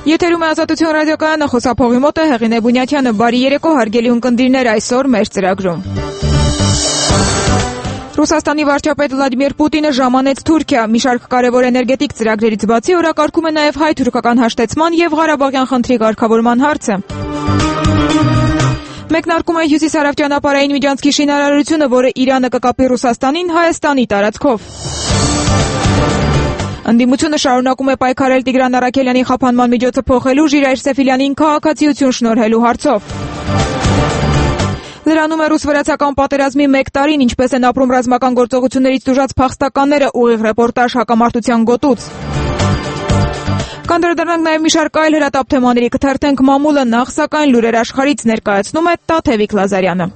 Եթերում է Ազատություն ռադիոկայանը, խոսափողի մոտ է Հեղինե Բունյաթյանը։ Բարի երեկո, հարգելի ունկնդիրներ, այսօր մեր ծրագրում։ Ռուսաստանի վարչապետ Վլադիմիր Պուտինը ժամանեց Թուրքիա։ Մի շարք կարևոր էներգետիկ ծրագրերից բացի օրակարգում է նաև հայ-թուրքական հաշտեցման եւ Ղարաբաղյան խնդրի կարգավորման հարցը։ Մեկնարկում է հյուսիս-հարավ ճանապարհային միջանցքի շինարարությունը, որը Իրանը կկապի Ռուսաստանին Հայաստանի տարածքով։ Ընդդիմությունը շարունակում է պայքարել Տիգրան Առաքելյանի խափանման միջոցը փոխելու, Ժիրայր Սեֆիլյանին քաղաքացիություն շնորհելու հարցով։ Լրանում է ռուս-վրացական պատերազմի 1 տարին, ինչպես են ապրում ռազմական գործողություններից տուժած փախստականները, ուղիղ ռեպորտաժ հակամարտության գոտուց։ Կանդրադառնանք նաև մի շարք այլ հրատապ թեմաների, կթերթենք մամուլը, նախ սակայն լուրեր աշխարհից ներկայացնում է Տաթևիկ Լազարյանը։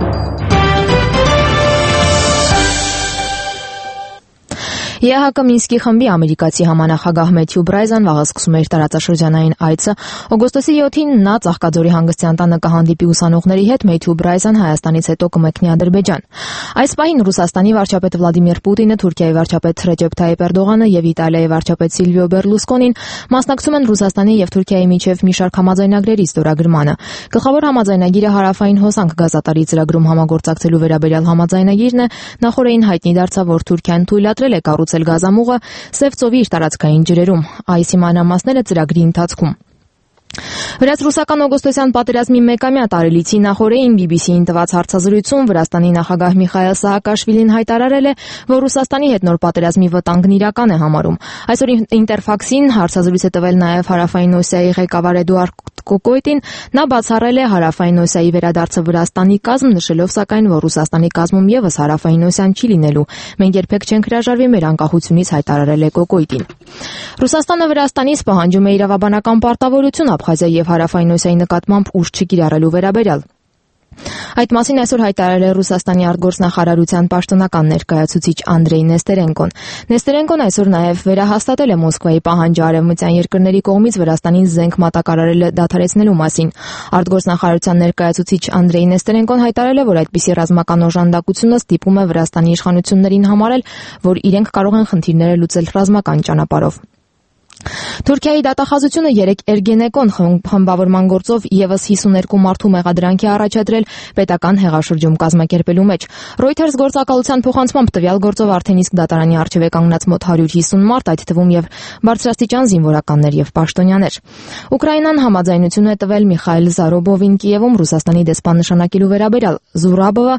ԵԱՀԿ Մինսկի խմբի ամերիկացի համանախագահ Մեթյու Բրայզան վաղը սկսում է իր տարածաշրջանային այցը։ Օգոստոսի 7-ին նա Ծաղկաձորի հանգստյան տանը կհանդիպի ուսանողների հետ, Մեթյու Բրայզան Հայաստանից հետո կմեկնի Ադրբեջան։ Այս պահին Ռուսաստանի վարչապետ Վլադիմիր Պուտինը, Թուրքիայի վարչապետ Ռեջեփ Թայիփ Էրդողանը եւ Իտալիայի վարչապետ Սիլվիո Բերլուսկոնին մասնակցում են Ռուսաստանի եւ Թուրքիայի միջև մի շարք համաձայնագրերի ստորագրմանը։ Գլխավոր համաձայնագիրը հարավային հոսանք գազատարի ծրագրում համագործակցելու վերաբերյալ համաձայնագիրն է։ Նախորդին հայտնի դարձավ, որ Թուրքիան թույլատրել է կառուցել գազամուղը Սև ծովի իր տարածքային ջրերում։ Այս մանրամասները ծրագրի ընթացքում։ Վրաց-ռուսական օգոստոսյան պատերազմի մեկամյա տարելիցի նախորդին BBC-ին տված հարցազրույցում Վրաստանի նախագահ Միխայել Սահակաշվիլին հայտարարել է, որ Ռուսաստանի հետ նոր պատերազմի վտանգն իրական է համարում։ Այսօր Ինտերֆաքսին հարցազրույց է տվել նաև Հարավային Օսիայի ղեկավար Էդուարդ Կոկոյտին։ Նա բացառել է Հարավային Օսիայի վերադարձը Վրաստանի կազմ, նշելով սակայն, որ Ռուսաստանի կազմում եւս Հարավային Օսիան չի լինելու։ Մենք երբեք չենք հրաժարվի մեր անկախությունից, հայտարարել է Կոկոյտին։ Ռուսաստանը Վրաստանից պահանջում է իրավաբանական պարտավորություն Աբխազիայի եւ Հարավային Օսիայի նկատմամբ ուժ չկիրառելու վերաբերյալ։ Այդ մասին այսօր հայտարարել է Ռուսաստանի արտգործնախարարության պաշտոնական ներկայացուցիչ Անդրեյ Նեստերենկոն։ Նեստերենկոն այսօր նաև վերահաստատել է Մոսկվայի պահանջը արևմտյան երկրների կողմից Վրաստանին զենք մատակարարելը դադարեցնելու մասին։ Արտգործնախարարության ներկայացուցիչ Անդրեյ Նեստերենկոն հայտարարել է, որ այդպիսի ռազմական օժանդակությունը ստիպում է Վրաստանի իշխանություններին համարել, որ իրենք կարող են խնդիրները լուծել ռազմական ճանապարհով։ Թուրքիայի դատախազությունը 3 Էրգենեկոն խմբավորման գործով եւս 52 մարդու մեղադրանքի առաջադրել պետական հեղաշրջում կազմակերպելու մեջ։ Reuters գործակալության փոխանցմամբ տվյալ գործով արդեն իսկ դատարանի առջև է կանգնած մոտ 150 մարդ, այդ թվում եւ բարձրաստիճան զինվորականներ եւ պաշտոնյաներ։ Ուկրաինան համաձայնություն է տվել Միխայել Զարոբովին Կիևում Ռուսաստանի դեսպան նշանակելու վերաբերյալ։ Զուրաբովը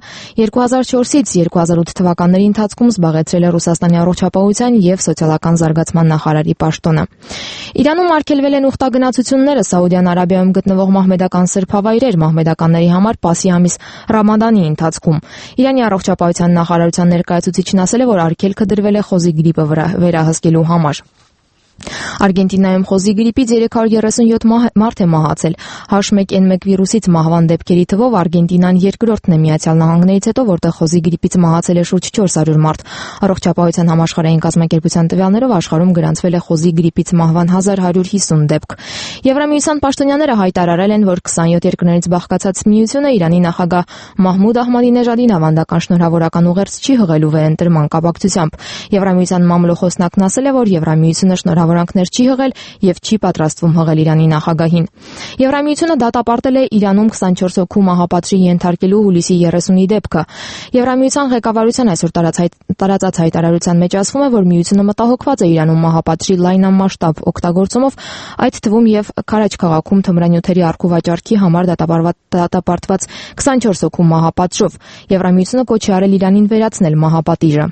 2004-ից 2008 թվականների ընթացքում զբաղեցրել է Ռուսաստանի առողջապահության եւ սոցիալական զարգացման նախարարի պաշտոնը։ Իրանում արգելվել են ուխտագնացությունները Սաուդյան Արաբիայում գտնվող մահմեդական սրբավայրեր մահմեդականների համար Պասի ամիս Ռամադանի ընթացքում։ Իրանի առողջապահության նախարարության ներկայացուցիչն ասել է, որ արգելքը դրվել է խոզի գրիպը վերահսկելու համար։ Արգենտինայում խոզի գրիպից 337 մարդ է մահացել։ H1N1 վիրուսից մահվան դեպքերի թվով Արգենտինան երկրորդն է Միացյալ Նահանգներից հետո, որտեղ խոզի գրիպից մահացել է շուրջ 400 մարդ։ Առողջապահության համաշխարհային կազմակերպության տվյալներով աշխարհում գրանցվել է խոզի գրիպից մահվան 1150 դեպք։ Եվրամիության պաշտոնյաները հայտարարել են, որ 27 երկրներից բաղկացած միությունը Իրանի նախագահ Մահմուդ Ահմադինեժադին ավանդական շնորհավորական ուղերձ չի հղելու վերընտրման կապակցությամբ։ Եվրամիության մամլոխոսնակն ասել է, որ Եվրամիությունը շնորհավորանքներ չի հղել եւ չի պատրաստվում հղել Իրանի նախագահին։ Եվրամիությունը դատապարտել է Իրանում 24 հոգու մահապատժի ենթարկելու հուլիսի 30-ի դեպքը։ Եվրամիության ղեկավարության այսօր տարածած հայտարարության մեջ ասվում է, որ միությունը մտահոգված է Իրանում մահապատժի լայնամասշտաբ օգտագործումով, այդ թվում եւ Քարաչ քաղաքում թմրանյութերի առքուվաճառքի համար դատապարտված 24 հոգու մահապատժով։ Եվրամիությունը կոչ է արել Իրանին վերացնել մահապատիժը։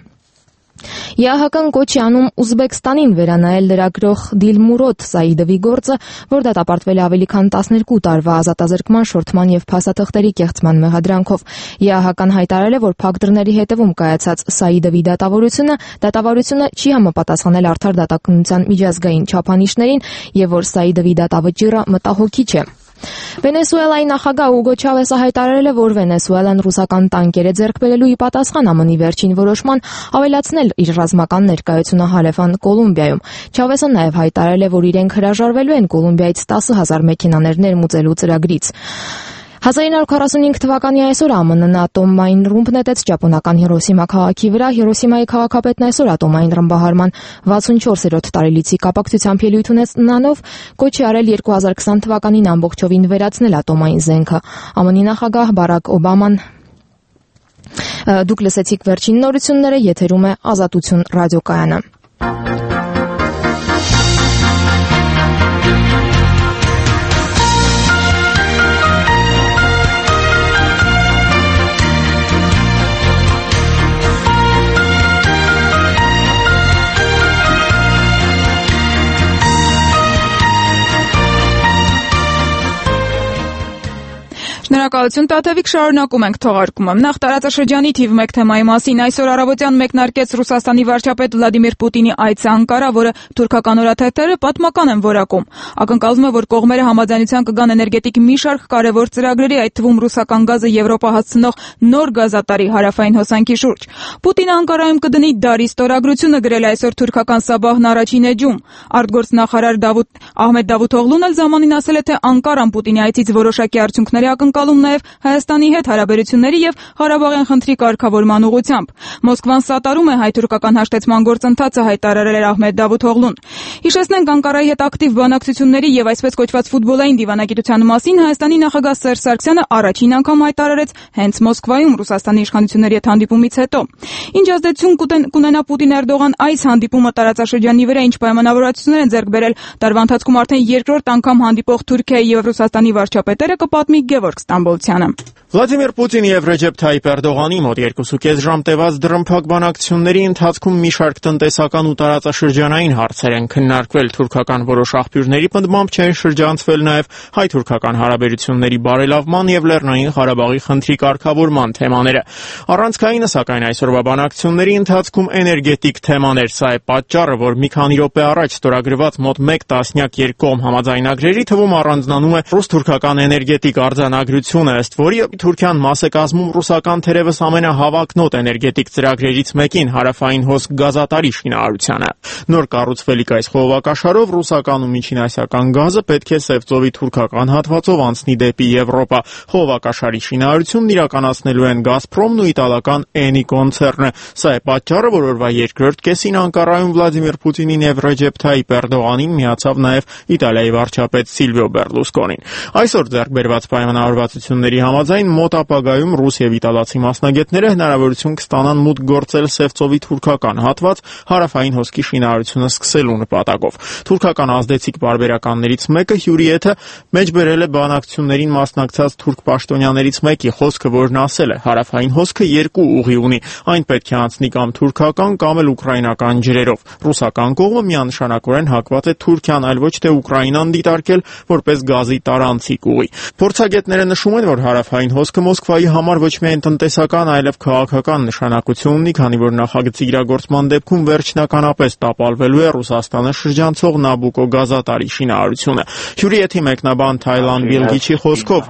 ԵԱՀԿ-ն կոչ է անում Ուզբեկստանին վերանայել լրագրող Դիլմուրոդ Սաիդովի գործը, որ դատապարտվել է ավելի քան 12 տարվա ազատազրկման, շորթման եւ փաստաթղթերի կեղծման մեղադրանքով։ ԵԱՀԿ-ն հայտարարել է, որ փակ դռների հետևում կայացած Սաիդովի դատավարությունը չի համապատասխանել արդար դատականության միջազգային չափանիշներին եւ որ Սաիդովի դատավճիռը մտահոգիչ է։ Վենեսուելայի նախագահ Ուգո Չավեսը հայտարարել է, որ Վենեսուելան ռուսական տանկեր է ձեռք բերելու ի պատասխան ԱՄՆ-ի վերջին որոշման ավելացնել իր ռազմական ներկայությունը հարևան Կոլումբիայում։ Չավեսը նաև հայտարարել է, որ իրենք հրաժարվելու են Կոլումբիայից 10,000 մեքենաներ ներմուծելու ծրագրից։ 1945 թվականի այսօր ԱՄՆ-ն ատոմային ռումբ նետեց ճապոնական Հիրոսիմա քաղաքի վրա։ Հիրոսիմայի քաղաքապետն այսօր ատոմային ռմբահարման 64-րդ տարելիցի կապակցությամբ ելույթ ունենալով կոչ է արել 2020 թվականին ամբողջովին վերացնել ատոմային զենքը։ ԱՄՆ-ի նախագահ Բարակ Օբաման Դուք լսեցիք վերջին նորությունները, եթերում է Ազատություն ռադիոկայանը։ Շնորհակալություն Տաթևիկ, շարունակում ենք թողարկումը։ Նախ տարածաշրջանի թիվ 1 թեմայի մասին այսօր առավոտյան մեկնարկեց Ռուսաստանի վարչապետ Վլադիմիր Պուտինի այցը Անկարա, որը թուրքական օրաթերթերը պատմական են որակում։ Ակնկալվում է, որ կողմերը համաձայնության կգան էներգետիկ մի շարք կարևոր ծրագրերի, այդ թվում ռուսական գազը Եվրոպա հասցնող նոր գազատարի հարավային հոսանքի շուրջ։ Պուտինը Անկարայում կդնի դարի ստորագրությունը, գրել այսօր թուրքական Սաբահն առաջին էջում։ Արտգործնախարար Ահմեդ Դավութօղլուն էլ ժամանին ասել է, թե Անկարան Պուտինի այցից որոշակի արդյունքների ակնկալում նաև Հայաստանի հետ հարաբերությունների եւ Ղարաբաղյան խնդրի կարգավորման ուղղությամբ։ Մոսկվան սատարում է հայ-թուրքական հաշտեցման գործընթացը, հայտարարել էր Ահմեդ Դավութօղլուն։ Հիշեցնենք Անկարայի հետ ակտիվ բանակցությունների եւ այսպես կոչված ֆուտբոլային դիվանագիտության մասին Հայաստանի նախագահ Սերժ Սարգսյանը առաջին անգամ հայտարարեց հենց Մոսկվայում Ռուսաստանի իշխանությունների հետ հանդիպումից հետո։ Ինչ ազդեցություն կունենա Պուտին-Էրդողան այս հանդիպումը տարածաշրջանի վրա, ինչ պայմանավորվածություններ են ձեռք բերել տարվա ընթացքում արդեն երկրորդ անգամ հանդիպող Թուրքիայի եւ Ռուսաստանի վարչապետերը, կպատմի Գևորգ Ստամբոլցյանը։ Վլադիմիր Պուտինի եւ Ռեջեփ Թայիփ Էրդողանի մոտ 2.5 ժամ տևած դռնփակ բանակցությունների ընթացքում մի շարք տնտեսական ու տարածաշրջանային հարցեր են քննարկվել։ Թուրքական որոշ աղբյուրների պնդմամբ չեն շրջանցվել նաեւ հայ-թուրքական հարաբերությունների բարելավման եւ Լեռնային Ղարաբաղի խնդրի կարգավորման թեմաները։ Առանցքայինը, սակայն, այսօրվա բանակցությունների ընթացքում էներգետիկ թեման էր։ Սա է պատճառը, որ մի քանի րոպե առաջ ստորագրված մոտ 1 տասնյակ երկկողմ համաձայնագրերի թվում առանձնանում է ռուս-թուրքական էներգետիկ արձանագրությունը, ըստ որի Թուրքիան մաս է կազմում ռուսական թերևս ամենահավակնոտ էներգետիկ ծրագրերից մեկին՝ հարավային հոսք գազատարի շինարարությանը։ Նոր կառուցվելիք այս խողովակաշարով ռուսական ու միջինասիական գազը պետք է Սևծովի թուրքական հատվածով անցնի դեպի Եվրոպա։ Խողովակաշարի շինարարությունն իրականացնելու են Գազպրոմն ու իտալական Էնի կոնցեռնը։ Սա է պատճառը, որ օրվա երկրորդ կեսին Անկարայում Վլադիմիր Պուտինին եւ Ռեջեփ Թայիփ Էրդողանին միացավ նաեւ Իտալիայի վարչապետ Սիլվիո Բերլուսկոնին։ Այսօր ձեռք բերված պայմանավորվածությունների համաձայն մոտ ապագայում ռուս եւ իտալացի մասնագետները հնարավորություն կստանան մուտք գործել Սևծովի թուրքական հատված հարավային հոսքի շինարարությունը սկսելու նպատակով։ Թուրքական ազդեցիկ պարբերականներից մեկը հյուրիեթը մեջբերել է բանակցություններին մասնակցած թուրք պաշտոնյաներից մեկի խոսքը, որն ասել է. հարավային հոսքը երկու ուղի ունի, այն պետք է անցնի կամ թուրքական կամ էլ ուկրաինական ջրերով։ Ռուսական կողմը միանշանակորեն հակված է Թուրքիան, այլ ոչ թե Ուկրաինան դիտարկել որպես գազի տարանցիկ ուղի։ Փորձագետները նշում են, որ հարավային հոսքը Մոսկվայի համար ոչ միայն տնտեսական, այլև քաղաքական նշանակություն ունի, քանի որ նախագծի իրագործման դեպքում վերջնականապես տապալվելու է Ռուսաստանը շրջանցող Նաբուկո գազատարի շինարարությունը։ Հյուրիեթի մեկնաբան Թայլան Վիլգիչի խոսքով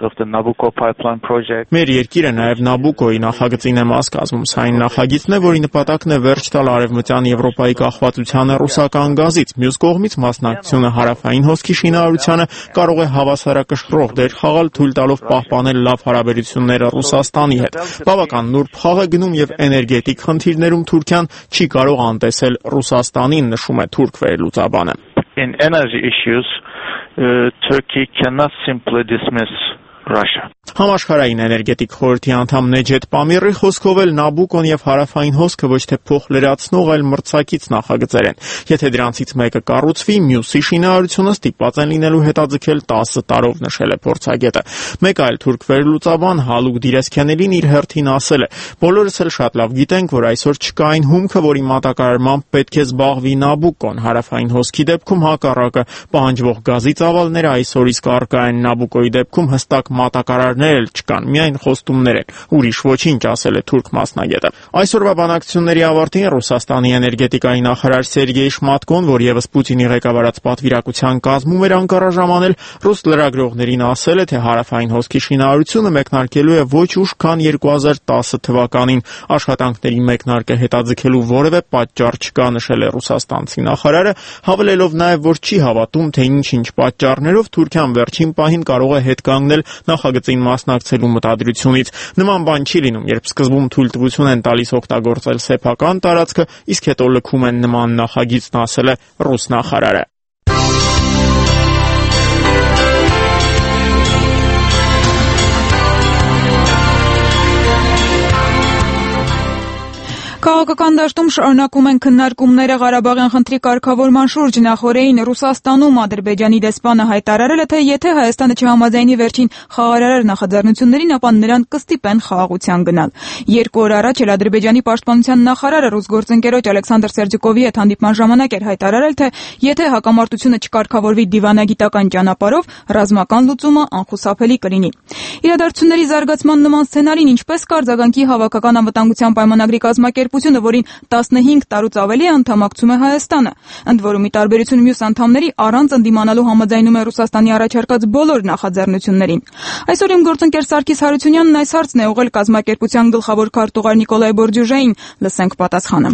մեր երկիրը նաև Նաբուկոյի նախագծին է մաս կազմում։ Սա այն նախագիծն է, որի նպատակն է վերջ տալ Արևմտյան Եվրոպայի կախվածությանը ռուսական գազից։ Մյուս կողմից մասնակցությունը հարավային հոսքի շինարարությանը կարող է հավասարակշռող դեր խաղալ, թույլ տալով պահպանել լավ հարաբերությունները Ռուսաստանի հետ։ Բավական նուրբ խաղ է գնում եւ էներգետիկ խնդիրներում Թուրքիան չի կարող անտեսել Ռուսաստանին, նշում է թուրք վերլուծաբանը։ In energy issues, Turkey cannot simply dismiss Russia. Համաշխարհային էներգետիկ խորհրդի անդամ Նեջեթ Պամիրի խոսքով էլ Նաբուկոն եւ հարավային հոսքը ոչ թե փոխլրացնող, այլ մրցակից նախագծեր են։ Եթե դրանցից մեկը կառուցվի, մյուսի շինարարությունը ստիպված են լինելու հետաձգել 10 տարով, նշել է փորձագետը։ Մեկ այլ թուրք վերլուծաբան Հալուկ Դիրեսքենելին իր հերթին ասել է. բոլորս էլ շատ լավ գիտենք, որ այսօր չկա այն հումքը, որի մատակարարմամբ պետք է զբաղվի Նաբուկոն։ Հարավային հոսքի դեպքում հակառակը, պահանջվող գազի ծավալները այսօր իսկ առկա են, Նաբուկոյի դեպքում հստակ մատակարարներ էլ չկան, միայն խոստումներ են։ Ուրիշ ոչինչ, ասել է թուրք մասնագետը։ Այսօրվա բանակցությունների ավարտին Ռուսաստանի էներգետիկայի նախարար Սերգեյ Շմատկոն, որ եւս Պուտինի ղեկավարած պատվիրակության կազմում էր Անկարա ժամանել, ռուս լրագրողներին ասել է, թե հարավային հոսքի շինարարությունը մեկնարկելու է ոչ ուշ, քան 2010 թվականին։ Աշխատանքների մեկնարկը հետաձգելու որևէ պատճառ չկա, նշել է ռուսաստանցի նախարարը, հավելելով նաեւ, որ չի հավատում, թե ինչ-ինչ պատճառներով Թուրքիան վերջին պահին կարող է հետ կանգնել նախագծին մասնակցելու մտադրությունից։ Նման բան չի լինում, երբ սկզբում թույլտվություն են տալիս օգտագործել սեփական տարածքը, իսկ հետո լքում են նման նախագիծն, ասել է ռուս նախարարը։ Քաղաքական դաշտում շարունակում են քննարկումները Ղարաբաղյան խնդրի կարգավորման շուրջ։ Նախորդին Ռուսաստանում Ադրբեջանի դեսպանը հայտարարել է, թե եթե Հայաստանը չհամաձայնի վերջին խաղարարար նախաձեռնություններին, ապա նրան կստիպեն խաղաղության գնալ։ 2 օր առաջ էլ Ադրբեջանի պաշտպանության նախարարը ռուս գործընկերոջ Ալեքսանդր Սերձիկովի հետ հանդիպման ժամանակ էր հայտարարել, թե եթե հակամարտությունը չկարգավորվի դիվանագիտական ճանապարհով, ռազմական լուծումը անխուսափելի կլինի։ Իրադարձությունների զարգացման նման սցենարին ինչպես կարձագանքի Հավաքական անվտանգության պայմանագրի կազմակերպությունը, որին 15 տարուց ավելի է անդամակցում է Հայաստանը։ Ընդ որում, ի տարբերություն մյուս անդամների, առանց ընդդիմանալու համաձայնում է Ռուսաստանի առաջարկած բոլոր նախաձեռնություններին։ Այսօր իմ գործընկեր Սարգիս Հարությունյանն այս հարցն է ուղղել կազմակերպության գլխավոր քարտուղար Նիկոլայ Բորդյուժային։ Լսենք պատասխանը։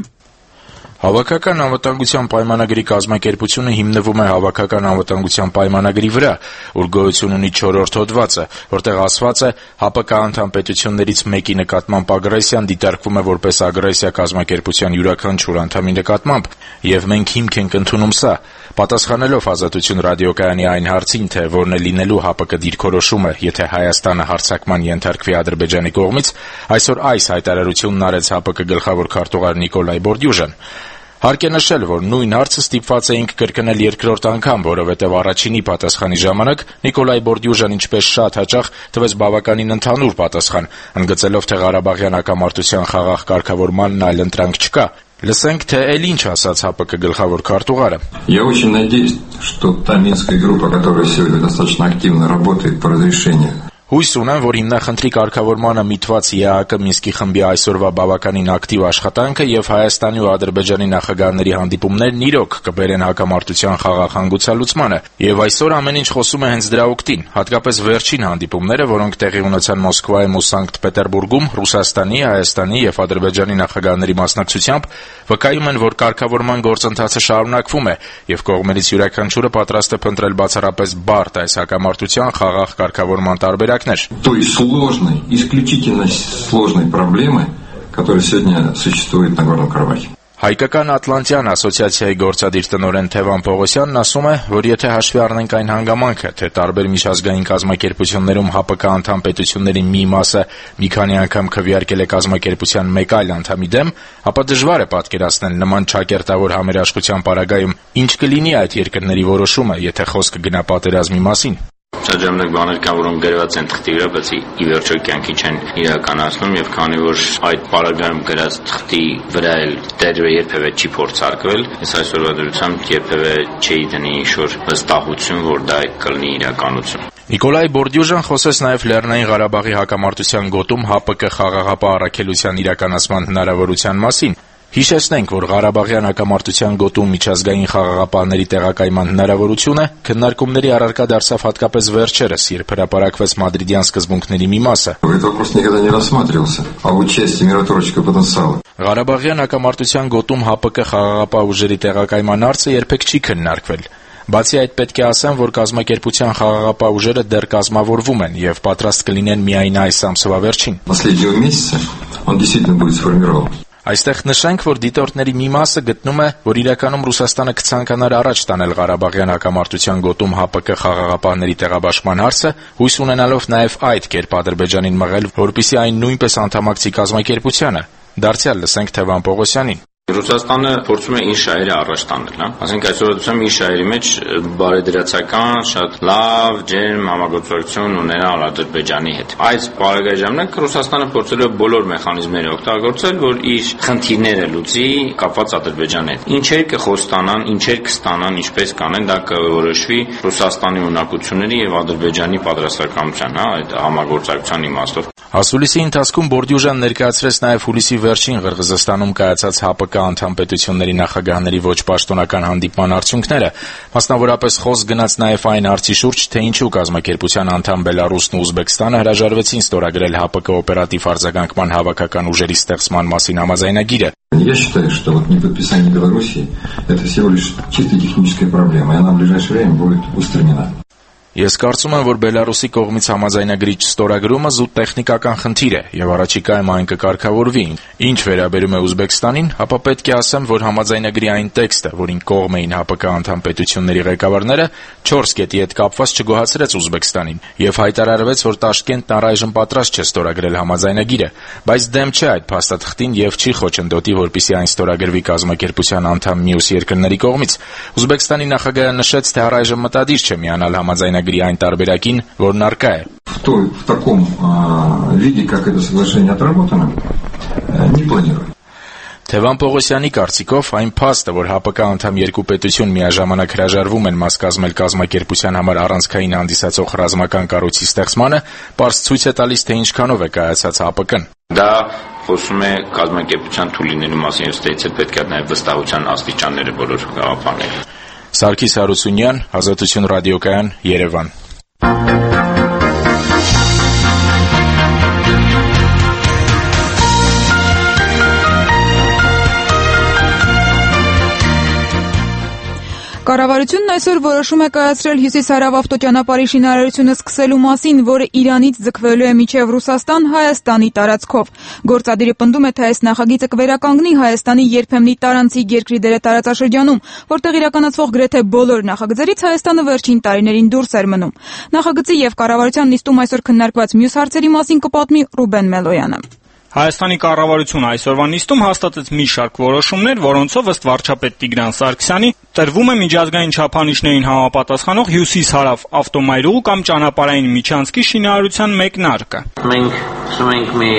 Հավաքական անվտանգության պայմանագրի կազմակերպությունը հիմնվում է Հավաքական անվտանգության պայմանագրի վրա, որ գոյություն ունի 4-րդ հոդվածը, որտեղ ասված է. ՀԱՊԿ անդամ պետություններից մեկի նկատմամբ ագրեսիան դիտարկվում է որպես ագրեսիա կազմակերպության յուրաքանչյուր անդամի նկատմամբ, եւ մենք հիմք ենք ընդունում սա։ Պատասխանելով Ազատություն ռադիոկայանի այն հարցին, թե որն է լինելու ՀԱՊԿ դիրքորոշումը, եթե Հայաստանը հարձակման ենթարկվի Ադրբեջանի կողմից, այսօր այս հայտարարությունն արեց ՀԱՊԿ գլխավոր քարտուղար Նիկոլայ Բորդյուժան։ Հարկ է նշել, որ նույն հարցը ստիպված էինք կրկնել երկրորդ անգամ, որովհետև առաջինի պատասխանի ժամանակ Նիկոլայ Բորդյուժան ինչպես շատ հաճախ տվեց բավականին ընդհանուր պատասխան, ընդգծելով, թե Ղարաբաղյան հակամարտության խաղաղ կարգավորմանն այլ ընտրանք չկա։ Լսենք, թե էլ ինչ ասաց ՀԱՊԿ գլխավոր քարտուղարը։ Я очень надеюсь, что та Минская группа, которая сегодня достаточно активно работает по разрешению. Հույս ունեմ, որ հիմնախնդրի կարգավորմանը միտված ԵԱՀԿ Մինսկի խմբի այսօրվա բավականին ակտիվ աշխատանքը եւ Հայաստանի ու Ադրբեջանի նախագահների հանդիպումներն իրոք կբերեն հակամարտության խաղաղ հանգուցալուծմանը, եւ այսօր ամեն ինչ խոսում է հենց դրա օգտին, հատկապես վերջին հանդիպումները, որոնք տեղի ունեցան Մոսկվայում ու Սանկտ Պետերբուրգում Ռուսաստանի, Հայաստանի եւ Ադրբեջանի նախագահների մասնակցությամբ, վկայում են, որ կարգավորման գործընթացը շարունակվում է եւ կողմերից յուրաքանչյուրը պատրաստ է փնտրել բացառապես բարդ այս հակամարտության խաղաղ կարգավորման տարբերակ. Той сложной, исключительно сложной проблемы, которая сегодня существует на Горном Карабахе. Հայկական Ատլանտյան ասոցիացիայի գործադիր տնօրեն Թևան Պողոսյանն ասում է, որ եթե հաշվի առնենք այն հանգամանքը, թե տարբեր միջազգային կազմակերպություններում ՀԱՊԿ անդամ պետությունների մի մասը մի քանի անգամ քվեարկել է կազմակերպության մեկ այլ անդամի դեմ, ապա դժվար է պատկերացնել նման չակերտավոր համերաշխության պարագայում ինչ կլինի այդ երկրների որոշումը, եթե խոսքը գնա պատերազմի մասին։ Շրջանակ բաներ կան, որոնք գրված են թղթի վրա, բայց ի վերջո կյանքի չեն իրականացնում, եւ քանի որ այդ պարագայում գրած թղթի վրա էլ դերը երբևէ չի փորձարկվել, ես այսօրվա դրությամբ երբևէ չի դնի ինչ-որ վստահություն, որ դա կլինի իրականություն։ Նիկոլայ Բորդյուժան խոսեց նաև Լեռնային Ղարաբաղի հակամարտության գոտում ՀԱՊԿ խաղաղապահ առաքելության իրականացման հնարավորության մասին։ Հիշեցնենք, որ Ղարաբաղյան հակամարտության գոտում միջազգային խաղաղապահների տեղակայման հնարավորությունը քննարկումների առարկա դարձավ հատկապես վերջերս, երբ հրապարակվեց մադրիդյան սկզբունքների մի մասը։ Ղարաբաղյան հակամարտության գոտում ՀԱՊԿ խաղաղապահ ուժերի տեղակայման հարցը երբեք չի քննարկվել։ Բացի այդ, պետք է ասեմ, որ կազմակերպության խաղաղապահ ուժերը դեռ կազմավորվում են եւ պատրաստ կլինեն միայն այս ամսվա վերջին։ Այստեղ նշենք, որ դիտորդների մի մասը գտնում է, որ իրականում Ռուսաստանը կցանկանար առաջ տանել Ղարաբաղյան հակամարտության գոտում ՀԱՊԿ խաղաղապահների տեղաբաշխման հարցը, հույս ունենալով նաև այդ կերպ Ադրբեջանին մղել, որպեսզի այն նույնպես անդամակցի կազմակերպությանը։ Դարձյալ լսենք Թևան Պողոսյանին։ Ռուսաստանը փորձում է իր շահերը առաջ տանել, ասենք այսօր իր շահերի մեջ բարեդրացական, շատ լավ, ջերմ համագործակցություն ունենալ Ադրբեջանի հետ։ Այս բարեկայ ժամանակ Ռուսաստանը փորձել է բոլոր մեխանիզմները օգտագործել, որ իր խնդիրները լուծի կապված Ադրբեջանի հետ։ Ինչեր կխոստանան, ինչեր կստանան, ինչպես կանեն, դա կորոշվի Ռուսաստանի ունակությունների եւ Ադրբեջանի պատրաստակամության, այդ համագործակցության իմաստով։ Ասուլիսի ընթացքում Բորդյուժան ներկայացրեց նաև հուլիսի վերջին Ղրղզստանում կայացած ՀԱՊԿ անդամ պետությունների նախագահների ոչ պաշտոնական հանդիպման արդյունքները, մասնավորապես խոսք գնաց նաև այն հարցի շուրջ, թե ինչու կազմակերպության անդամ Բելարուսն ու Ուզբեկստանը հրաժարվեցին ստորագրել ՀԱՊԿ օպերատիվ արձագանքման հավաքական ուժերի ստեղծման մասին համաձայնագիրը։ Я считаю, что вот неподписание Белоруссии – это всего лишь чисто техническая проблема, и она в ближайшее время будет устранена. Ես կարծում եմ, որ Բելարուսի կողմից համաձայնագրի չստորագրումը զուտ տեխնիկական խնդիր է եւ առաջիկայում այն կկարգավորվի։ Ինչ վերաբերում է Ուզբեկստանին, ապա պետք է ասեմ, որ համաձայնագրի այն տեքստը, որին կողմ էին ՀՊԿ անդամ պետությունների ղեկավարները, 4 կետի հետ կապված չգոհացրեց Ուզբեկստանին եւ հայտարարվեց, որ Տաշկենտն առայժմ պատրաստ չէ ստորագրել համաձայնագիրը, բայց դեմ չէ այդ փաստաթղթին եւ չի խոչընդոտի, որպեսզի այն ստորագրվի կազմակերպության անդամ մյուս երկրների կողմից։ Ուզբեկստանի նախագահը նշեց, թե առայժմ մտադիր չէ միանալ համաձայնագրի այն տարբերակին, որն առկա է։ В таком виде, как это соглашение отработано, не планируем. Թևան Պողոսյանի կարծիքով այն փաստը, որ ՀՊԿ անդամ երկու պետություն միաժամանակ հրաժարվում են մաս կազմել կազմակերպության համար առանցքային հանդիսացող ռազմական կառույցի ստեղծմանը, պարզ ցույց է տալիս, թե ինչքանով է կայացած ՀՊԿ-ն։ Դա խոսում է կազմակերպության թույլինելու մասին, ըստ պետք է նաև վստահության աստիճանները բոլոր գաղափարները։ Սարգիս Հարությունյան, Ազատություն ռադիոկայան, Երևան։ Կառավարությունն այսօր որոշում է կայացրել հյուսիս-հարավ ավտոճանապարհի շինարարությունը սկսելու մասին, որը Իրանից ձգվելու է մինչև Ռուսաստան Հայաստանի տարածքով։ Գործադիրը պնդում է, թե այս նախագիծը կվերականգնի Հայաստանի երբեմնի տարանցիկ երկրի դերը տարածաշրջանում, որտեղ իրականացվող գրեթե բոլոր նախագծերից Հայաստանը վերջին տարիներին դուրս էր մնում։ Նախագծի եւ կառավարության նիստում այսօր քննարկված մյուս հարցերի մասին կպատմի Ռուբեն Մելոյանը։ Հայաստանի կառավարությունը այսօրվա նիստում հաստատեց մի շարք որոշումներ, որոնցով ըստ վարչապետ Տիգրան Սարգսյանի տրվում է միջազգային չափանիշներին համապատասխանող հյուսիս-հարավ ավտոմայրուղու կամ ճանապարհային միջանցքի շինարարության մեկնարկը։ Մենք շում ենք մի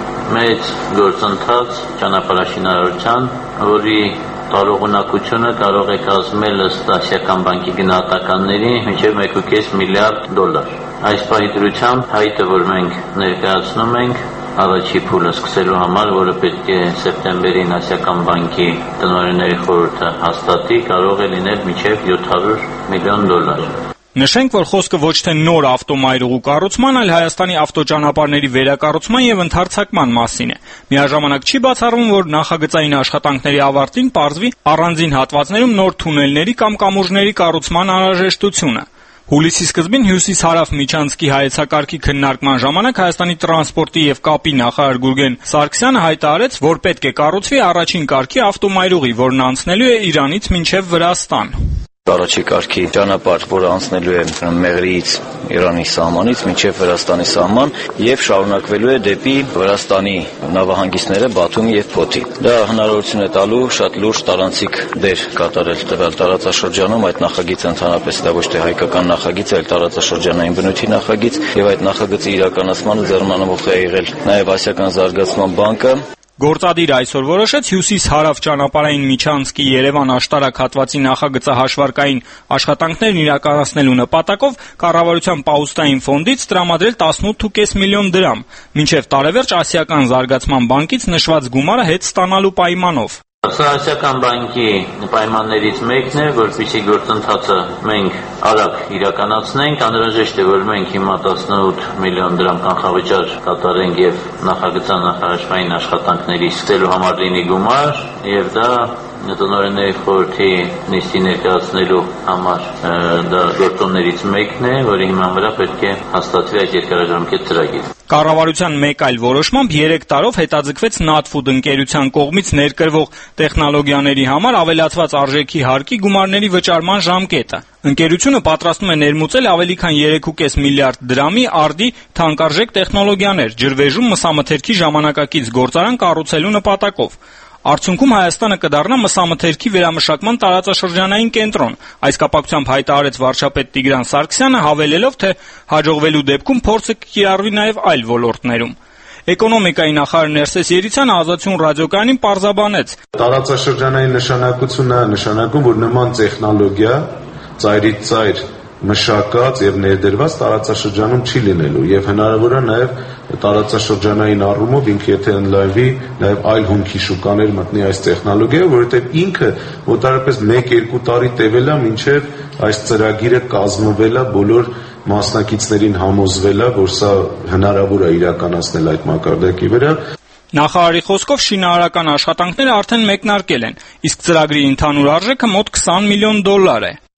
մեծ գործընթաց ճանապարհաշինարարության, որի տարողունակությունը կարող է կազմել ըստ Ասիական բանկի գնահատականների մինչև 1.5 միլիարդ դոլար։ Այս պահի դրությամբ հայտը, որ մենք ներկայացնում ենք առաջի փուլը սկսելու համար, որը պետք է սեպտեմբերին Ասիական բանկի տնօրենների խորհուրդը հաստատի, կարող է լինել մինչև 700 միլիոն դոլար։ Նշենք, որ խոսքը ոչ թե նոր ավտոմայրուղու կառուցման, այլ Հայաստանի ավտոճանապարհների վերակառուցման եւ ընդարձակման մասին է։ Միաժամանակ չի բացառվում, որ նախագծային աշխատանքների ավարտին պարզվի առանձին հատվածներում նոր թունելների կամ կամուրջների կառուցման անհրաժեշտությունը։ Հուլիսի սկզբին հյուսիս-հարավ միջանցքի հայեցակարգի քննարկման ժամանակ Հայաստանի տրանսպորտի եւ կապի նախարար Գուրգեն Սարգսյանը հայտարարեց, որ պետք է կառուցվի առաջին կարգի ավտոմայրուղի, որն անցնելու է Իրանից մինչև Վրաստան։ Առաջի կարգի ճանապարհ, որը անցնելու է Մեղրիից Իրանի սահմանից մինչև Վրաստանի սահման եւ շարունակվելու է դեպի Վրաստանի նավահանգիստները Բաթում եւ Փոթի։ Դա հնարավորություն է տալու շատ լուրջ տարանցիկ դեր կատարել տվյալ տարածաշրջանում։ Այդ նախագիծը ընդհանրապես դա ոչ թե հայկական նախագիծ, այլ տարածաշրջանային բնույթի նախագիծ եւ այդ նախագծի իրականացմանը ձեռնամուխ է եղել նաեւ Ասիական զարգացման բանկը։ Գործադիրը այսօր որոշեց հյուսիս-հարավ ճանապարհային միջանցքի Երևան աշտարակ հատվածի նախագծահաշվարկային աշխատանքներն իրականացնելու նպատակով կառավարության պաուստային ֆոնդից տրամադրել 18.5 միլիոն դրամ, մինչև տարեվերջ Ասիական զարգացման բանկից նշված գումարը հետ ստանալու պայմանով։ Ասիական բանկի պայմաններից մեկն է, որպեսզի գործընթացը մենք արագ իրականացնենք, անհրաժեշտ է, որ մենք հիմա 18 միլիոն դրամ կանխավճար կատարենք եւ նախագծանախարարային աշխատանքների սկսելու համար լինի գումար, եւ դա տնօրենների խորհրդի նիստի ներկայացնելու համար դա գործոններից մեկն է, որի հիման վրա պետք է հաստատվի այդ երկարաժամկետ ծրագիրը։ Կառավարության մեկ այլ որոշմամբ 3 տարով հետաձգվեց Natfood ընկերության կողմից ներկրվող տեխնոլոգիաների համար ավելացված արժեքի հարկի գումարների վճարման ժամկետը։ Ընկերությունը պատրաստվում է ներմուծել ավելի քան 3.5 միլիարդ դրամի արդի թանկարժեք տեխնոլոգիաներ ջրվեժում մսամթերքի ժամանակակից գործարան կառուցելու նպատակով։ Արդյունքում Հայաստանը կդառնա մսամթերքի վերամշակման տարածաշրջանային կենտրոն։ Այս կապակցությամբ հայտարարեց վարչապետ Տիգրան Սարգսյանը, հավելելով, թե հաջողվելու դեպքում փորձը կկիրառվի նաև այլ ոլորտներում։ Էկոնոմիկայի նախարար Ներսես Երիցյանը Ազատություն ռադիոկայանին պարզաբանեց. Տարածաշրջանային նշանակությունը նշանակում, որ նման տեխնոլոգիա ծայրից ծայր մշակած եւ ներդրված տարածաշրջանում չի լինելու եւ հնարավոր է նաեւ տարածաշրջանային առումով ինքը եթե ընդլայնվի նաեւ այլ հումքի շուկաներ մտնի այս տեխնոլոգիայով, որովհետեւ ինքը մոտարապես 1-2 տարի տևել է մինչեւ այս ծրագիրը կազմվել է, բոլոր մասնակիցներին համոզվել է, որ սա հնարավոր է իրականացնել այդ մակարդակի վրա։ Նախարարի խոսքով շինարարական աշխատանքները արդեն մեկնարկել են, իսկ ծրագրի ընդհանուր արժեքը մոտ 20 միլիոն դոլար է։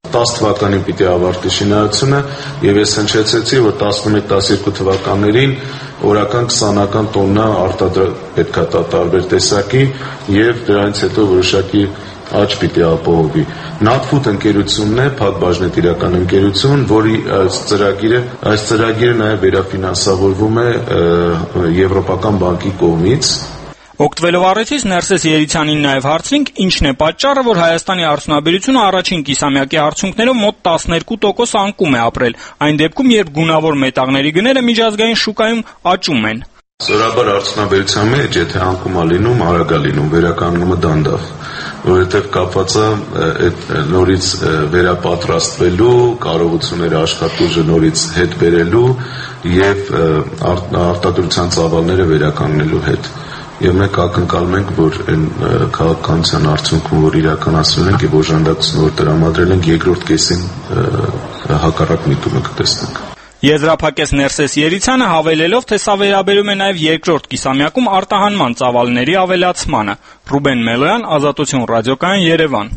10 թվականին պիտի ավարտի շինարարությունը եւ ես հնչեցեցի, որ 11-12 թվականներին օրական 20-ական տոննա պետքա տա տարբեր տեսակի եւ դրանից հետո որոշակի աճ պիտի ապահովի։ Natfood ընկերությունն է, Փակ բաժնետիրական ընկերություն, որի այս ծրագիրը նաեւ վերաֆինանսավորվում է Եվրոպական բանկի կողմից։ Օգտվելով առիթից Ներսես Երիցյանին նաև հարցրինք, ինչն է պատճառը, որ Հայաստանի արդյունաբերությունը առաջին կիսամյակի արդյունքներով մոտ 12% անկում է ապրել, այն դեպքում, երբ գունավոր մետաղների գները միջազգային շուկայում աճում են։ Սովորաբար արդյունաբերության մեջ, եթե անկում է լինում, արագ է լինում, վերականգնումը դանդաղ, որովհետև կապված է այդ նորից վերապատրաստվելու, կարողությունները աշխատուժը նորից հետ բերելու եւ արտադրության ծավալները վերականգնելու հետ։ Եվ մենք ակնկալում ենք, որ այն քաղաքականության արդյունքում, որ իրականացրել ենք եւ օժանդակությունը, որ տրամադրել ենք, երկրորդ կեսին հակառակ միտումը կտեսնենք։ Եզրափակեց Ներսես Երիցյանը, հավելելով, թե սա վերաբերում է նաև երկրորդ կիսամյակում արտահանման ծավալների ավելացմանը։ Ռուբեն Մելոյան, Ազատություն ռադիոկայան, Երևան։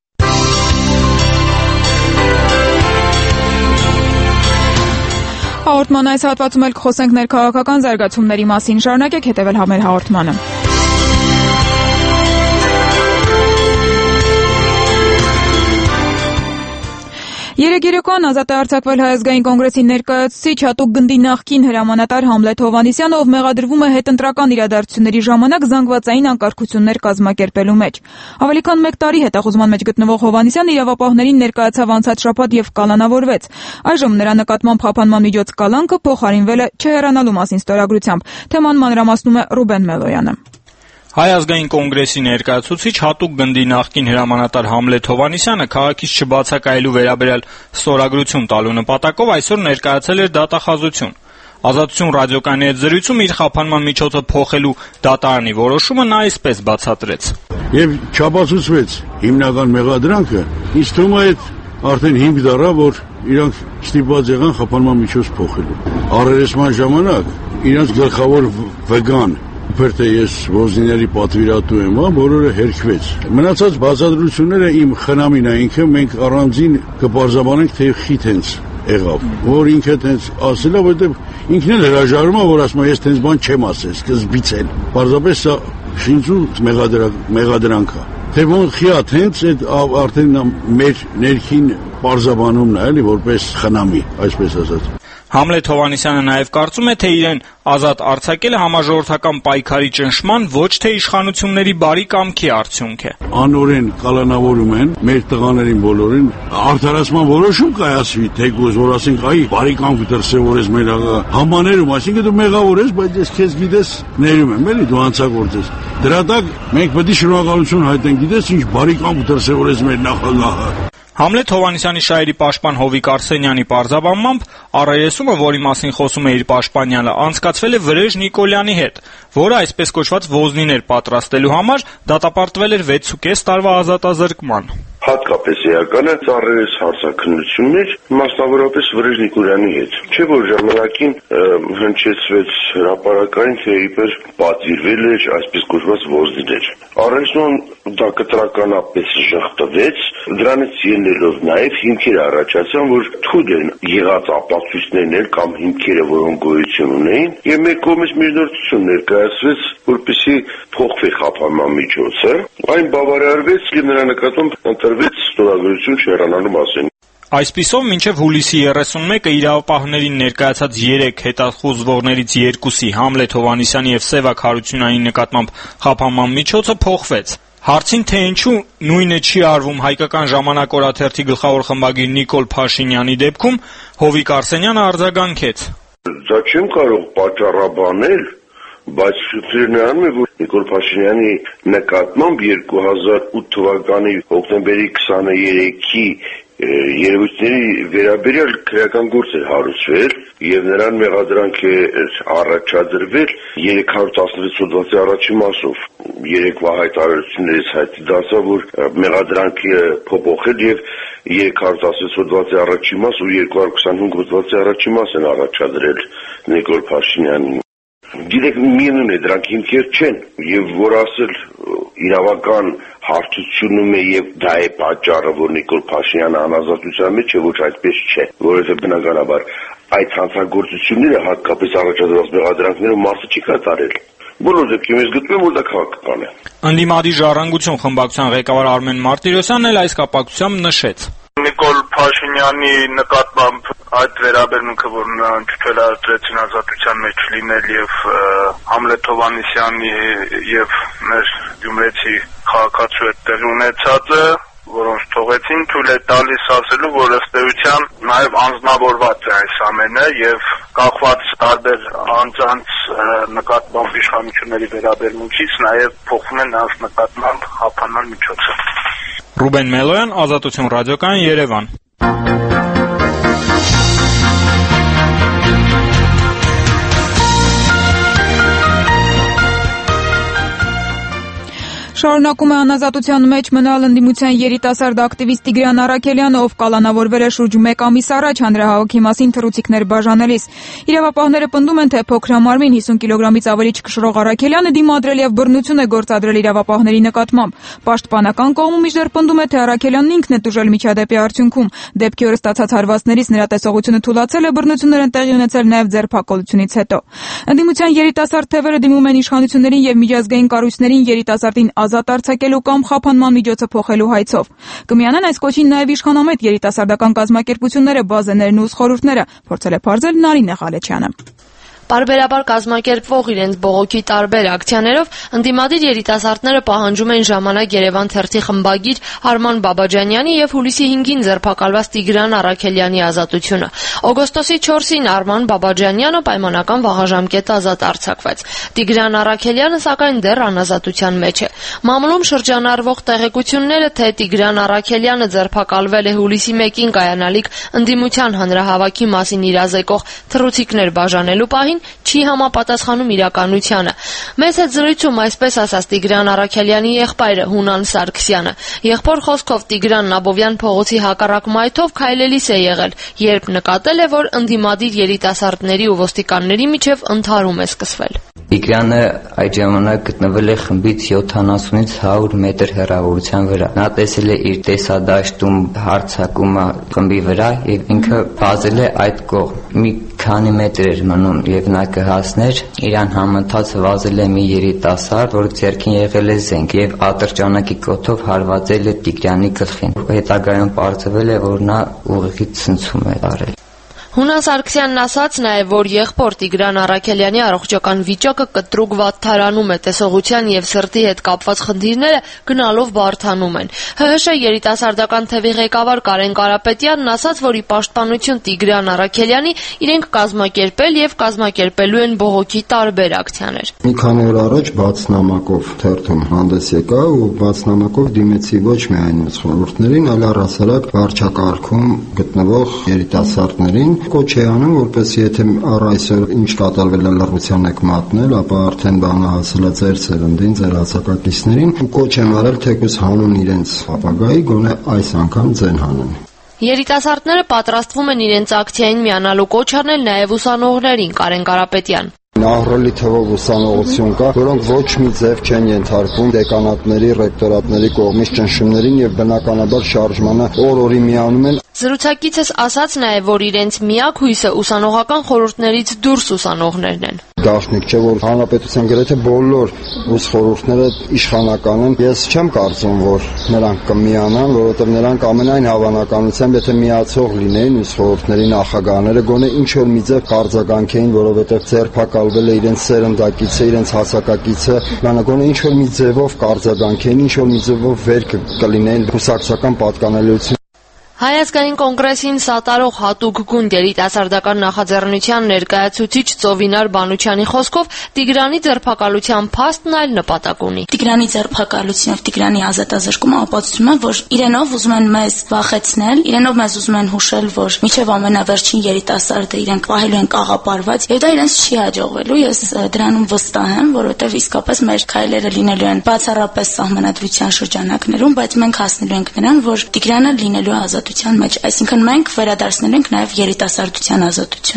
Հաղորդման այս հատվածում էլ կխոսենք ներքաղաքական զարգացումների մասին, շարունակեք հետևել մեր հաղորդմանը։ Երեկ երեկոյան ազատ է արձակվել Հայ ազգային կոնգրեսի ներկայացուցիչ հատուկ գնդի նախկին հրամանատար Համլետ Հովհաննիսյանը, ով մեղադրվում է հետընտրական իրադարձությունների ժամանակ զանգվածային անկարգություններ կազմակերպելու մեջ։ Ավելի քան 1 տարի հետախուզման մեջ գտնվող Հովհաննիսյանը իրավապահներին ներկայացավ անցած շաբաթ եւ կալանավորվեց։ Այժմ նրա նկատմամբ խափանման միջոց կալանքը փոխարինվել է չհեռանալու մասին ստորագրությամբ։ Թեման մանրամասնում է Ռուբեն Մելոյանը։ Հայ ազգային կոնգրեսի ներկայացուցիչ հատուկ գնդի նախկին հրամանատար Համլետ Հովհաննիսյանը քաղաքից չբացակայելու վերաբերյալ ստորագրություն տալու նպատակով այսօր ներկայացել էր դատախազություն։ Ազատություն ռադիոկայանի հետ զրույցում իր խափանման միջոցը փոխելու դատարանի որոշումը նա այսպես բացատրեց։ Եվ չափազուցվեց հիմնական մեղադրանքը, ինձ թվում է արդեն 5 տարի, որ իրանք ստիպված եղան խափանման միջոց փոխելու։ Առերեսման ժամանակ իրանք գլխավոր վգան Իբր թե ես ոզնիների պատվիրատու եմ, բոլորը հերքվեց։ Մնացած բացատրությունները իմ խնամին է, ինքը մենք առանձին կպարզաբանենք, թե խիտ հենց եղավ, որ ինքը տենց ասել է, որովհետև ինքն էլ հրաժարվում է, որ ասում է, ես տենց բան չեմ ասել, սկզբից էլ։ Պարզապես սա շինծու մեղադրանք է։ Թե ոնց խիատ հենց այդ արդեն մեր ներքին պարզաբանումն է, էլի, որպես խնամի, այսպես ասած։ Համլետ Հովհաննիսյանը նաև կարծում է, թե իրեն ազատ արձակելը համաժողովրդական պայքարի ճնշման, ոչ թե իշխանությունների բարի կամքի արդյունք է։ Անօրեն կալանավորում են մեր տղաներին բոլորին, արդարացման որոշում կայացվի, թեկուզ որ ասենք, այ բարի կամք դրսևորես մեր համաներում, այսինքն դու մեղավոր ես, բայց ես քեզ գիտես ներում եմ, էլի դու հանցագործ ես։ Դրա տակ մենք պետք է շնորհակալություն հայտնենք, գիտես ինչ բարի կամք դրսևորես մեր նախագահը։ Համլետ Հովհաննիսյանի շահերի պաշտպան Հովիկ Արսենյանի պարզաբանմամբ առերեսումը, որի մասին խոսում է իր պաշտպանյալը, անցկացվել է Վրեժ Նիկոլյանի հետ, որը այսպես կոչված ոզնիներ պատրաստելու համար դատապարտվել էր 6.5 տարվա ազատազրկման։ Հատկապես էական է ծառերես հարցաքննություններ, մասնավորապես Վրեժ Նիկոլյանի հետ։ Չէ՞ որ ժամանակին հնչեցվեց հրապարակային, թե իբր պատվիրվել էր այսպես կոչված ոզնիներ։ Առնչվում դա կտրականապես շղթվեց, դրանից ելնելով նաև հիմքեր առաջացան, որ թույլ են եղած ապացույցներն էլ կամ հիմքերը, որոնք գոյություն ունեին, եւ մեկ կողմից միջնորդություն ներկայացվեց, որպեսզի փոխվի խափանման միջոցը, այն բավարարվեց եւ նրա նկատմամբ ընտրվեց ստորագրություն չհեռանալու մասին։ Այսպիսով, մինչև հուլիսի 31-ը իրավապահներին ներկայացած 3 հետախուզվողներից 2-ի Համլետ Հովհաննիսյանի եւ Սևակ Հարությունյանի նկատմամբ խափանման միջոցը փոխվեց։ Հարցին, թե ինչու նույնը չի արվում Հայկական ժամանակ օրաթերթի գլխավոր խմբագիր Նիկոլ Փաշինյանի դեպքում, Հովիկ Արսենյանը արձագանքեց. Դա չեմ կարող պատճառաբանել, բայց շուտով նրանում է, որ Նիկոլ Փաշինյանի նկատմամբ 2008 թվականի հոկտեմբերի 23-ի երևույթների վերաբերյալ քրեական գործ է հարուցվել եւ նրան մեղադրանք է առաջադրվել 316 հոդվածի առաջին մասով։ Երեկվա հայտարարություններից հայտնի դարձավ, որ մեղադրանքը փոփոխել եւ 316 հոդվածի առաջին մաս ու 225 հոդվածի առաջին մաս են առաջադրել Նիկոլ Փաշինյանին։ Գիտեք, միևնույն է, դրանք հիմքեր չեն, եւ որ ասել իրավական հարցությունում է եւ դա է պատճառը, որ Նիկոլ Փաշինյանը անազատության մեջ է, ոչ այդպես չէ, որովհետեւ բնականաբար այդ հանցագործությունները հատկապես առաջադրված մեղադրանքները մարդը չի կատարել։ Բոլոր դեպքերում ես գտնում եմ, որ դա քաղաքական է։ Ընդդիմադիր Ժառանգություն խմբակցության ղեկավար Արմեն Մարտիրոսյանն էլ այս կապակցությամբ նշեց. Նիկոլ Փաշինյանի նկատմամբ այդ վերաբերմունքը, որ նրան չթույլատրեցին ազատության մեջ լինել եւ Համլետ Հովհաննիսյանի եւ մեր Գյումրեցի քաղաքացու հետ տեղի ունեցածը, որոնց թողեցին, թույլ է տալիս ասելու, որ ըստ էության նաեւ անձնավորված է այս ամենը եւ կախված տարբեր անձանց նկատմամբ իշխանությունների վերաբերմունքից նաեւ փոխվում է նրանց նկատմամբ խափանման միջոցը։ Ռուբեն Մելոյան, Ազատություն ռադիոկայան, Երևան։ Շարունակում է անազատության մեջ մնալ ընդդիմության երիտասարդ ակտիվիստ Տիգրան Առաքելյանը, ով կալանավորվել է շուրջ 1 ամիս առաջ հանրահավաքի մասին թռուցիկներ բաժանելիս։ Իրավապահները պնդում են, թե փոքրամարմին 50 կիլոգրամից ավելի չքշրող Առաքելյանը դիմադրել եւ բռնություն է գործադրել իրավապահների նկատմամբ։ Պաշտպանական կողմը մինչդեռ պնդում է, թե Առաքելյանն ինքն է տուժել միջադեպի արդյունքում։ Դեպքի օրը ստացած հարվածներից նրա տեսողությունը թուլացել է, բռնություններ են տեղի ունեցել նաեւ ձերբակալությունից հետո։ Ընդդիմության երիտասարդ թևերը դիմում են իշխանություններին եւ միջազգային կառույցներին երիտասարդին ազատ արձակելու կամ խափանման միջոցը փոխելու հայցով։ Կմիանան այս կոչին նաև իշխանամետ երիտասարդական կազմակերպությունները, բազեներն ու խորհուրդները, փորձել է պարզել Նարինե Ղալեչյանը։ Պարբերաբար կազմակերպվող իրենց բողոքի տարբեր ակցիաներով ընդդիմադիր երիտասարդները պահանջում են ժամանակ Երևան թերթի խմբագիր Արման Բաբաջանյանի եւ հուլիսի 5-ին ձերբակալված Տիգրան Առաքելյանի ազատությունը։ Օգոստոսի 4-ին Արման Բաբաջանյանը պայմանական վաղաժամկետ ազատ արձակվեց։ Տիգրան Առաքելյանը սակայն դեռ անազատության մեջ է։ Մամուլում շրջանառվող տեղեկությունները, թե Տիգրան Առաքելյանը ձերբակալվել է հուլիսի 1-ին կայանալիք ընդդիմության հանրահավաքի մասին իրազեկող թռուցիկներ բաժանելու պահին չի համապատասխանում իրականությանը։ Մեծ հետ զրույցում այսպես ասաց Տիգրան Առաքելյանի եղբայրը Հունան Սարգսյանը։ Եղբոր խոսքով Տիգրանն Աբովյան փողոցի հակառակ մայթով քայլելիս է եղել, երբ նկատել է, որ ընդդիմադիր երիտասարդների ու ոստիկանների միջև ընդհարում է սկսվել։ Տիգրանը այդ ժամանակ գտնվել է խմբից 70-ից 100 մետր հեռավորության վրա։ Նա տեսել է իր տեսադաշտում հարձակումը խմբի վրա եւ ինքը վազել է այդ կողմ։ Մի քանի մետր էր մնում եւ նա կհասներ, իրան համընթաց վազել է մի երիտասարդ, որ ձեռքին եղել է զենք եւ ատրճանակի կոթով հարվածել է Տիգրանի գլխին։ Հետագայում պարզվել է, որ նա ուղիղ ցնցում է արել։ Հունան Սարգսյանն ասաց նաև, որ եղբոր Տիգրան Առաքելյանի առողջական վիճակը կտրուկ վատթարանում է, տեսողության եւ սրտի հետ կապված խնդիրները գնալով բարդանում են։ ՀՀՇ երիտասարդական թևի ղեկավար Կարեն Կարապետյանն ասաց, որ ի պաշտպանություն Տիգրան Առաքելյանի իրենք կազմակերպել եւ կազմակերպելու են բողոքի տարբեր ակցիաներ։ Մի քանի օր առաջ բաց նամակով թերթում հանդես եկա ու բաց նամակով դիմեցի ոչ միայն խորհուրդներին, այլ առհասարակ վարչակարգում գտնվող երիտասարդներին կոչ է անում, որպեսզի եթե առ այսօր ինչ կատարվել է լռության եք մատնել, ապա արդեն բանը հասել է ձեր սերնդին, ձեր հասակակիցներին, ու կոչ եմ արել թեկուզ հանուն իրենց ապագայի, գոնե այս անգամ ձեն հանեն։ Երիտասարդները պատրաստվում են իրենց ակցիային միանալու կոչ անել նաև ուսանողներին, Կարեն Կարապետյան։ Ահռելի թվով ուսանողություն կա, որոնք ոչ մի ձև չեն ենթարկվում դեկանատների, ռեկտորատների կողմից ճնշումներին եւ բնականաբար շարժմանը օր-օրի միանում են։ Զրուցակիցս ասաց նաև, որ իրենց միակ հույսը ուսանողական խորհուրդներից դուրս ուսանողներն են։ Գաղտնիք չէ, որ հանրապետության գրեթե բոլոր ուսխորհուրդները իշխանական են։ Ես չեմ կարծում, որ նրանք կմիանան, որովհետև նրանք ամենայն հավանականությամբ, եթե միացող լինեին ուսխորհուրդների նախագահները, գոնե ինչ որ մի ձև կարձագանքեին, որովհետև ձերբակալվել է իրենց սերնդակիցը, իրենց հասակակիցը, գոնե ինչ որ մի ձևով կարձագանքեին, ինչ որ մի ձևով վեր կլինեին կուսակցական պատկանելիություն։ Հայ ազգային կոնգրեսին սատարող հատուկ գունդ երիտասարդական նախաձեռնության ներկայացուցիչ Ծովինար Բանուչյանի խոսքով Տիգրանի ձերբակալության փաստն այլ նպատակ ունի։ Տիգրանի ձերբակալությունով Տիգրանի ազատազրկումը ապացուցում է, որ իրենով ուզում են մեզ վախեցնել, իրենով մեզ ուզում են հուշել, որ մինչև ամենավերջին երիտասարդը իրենք պահելու են կաղապարված, եւ դա իրենց չի հաջողվելու։ Ես դրանում վստահ եմ, որովհետեւ իսկապես մեր քայլերը լինելու են բացառապես սահմանադրության շրջանակներում, բայց մենք հասնելու ենք նրան, որ Տիգրանը լինելու է ազատ մեջ, այսինքն մենք վերադարձնել ենք նաև երիտասարդության ազատությունը։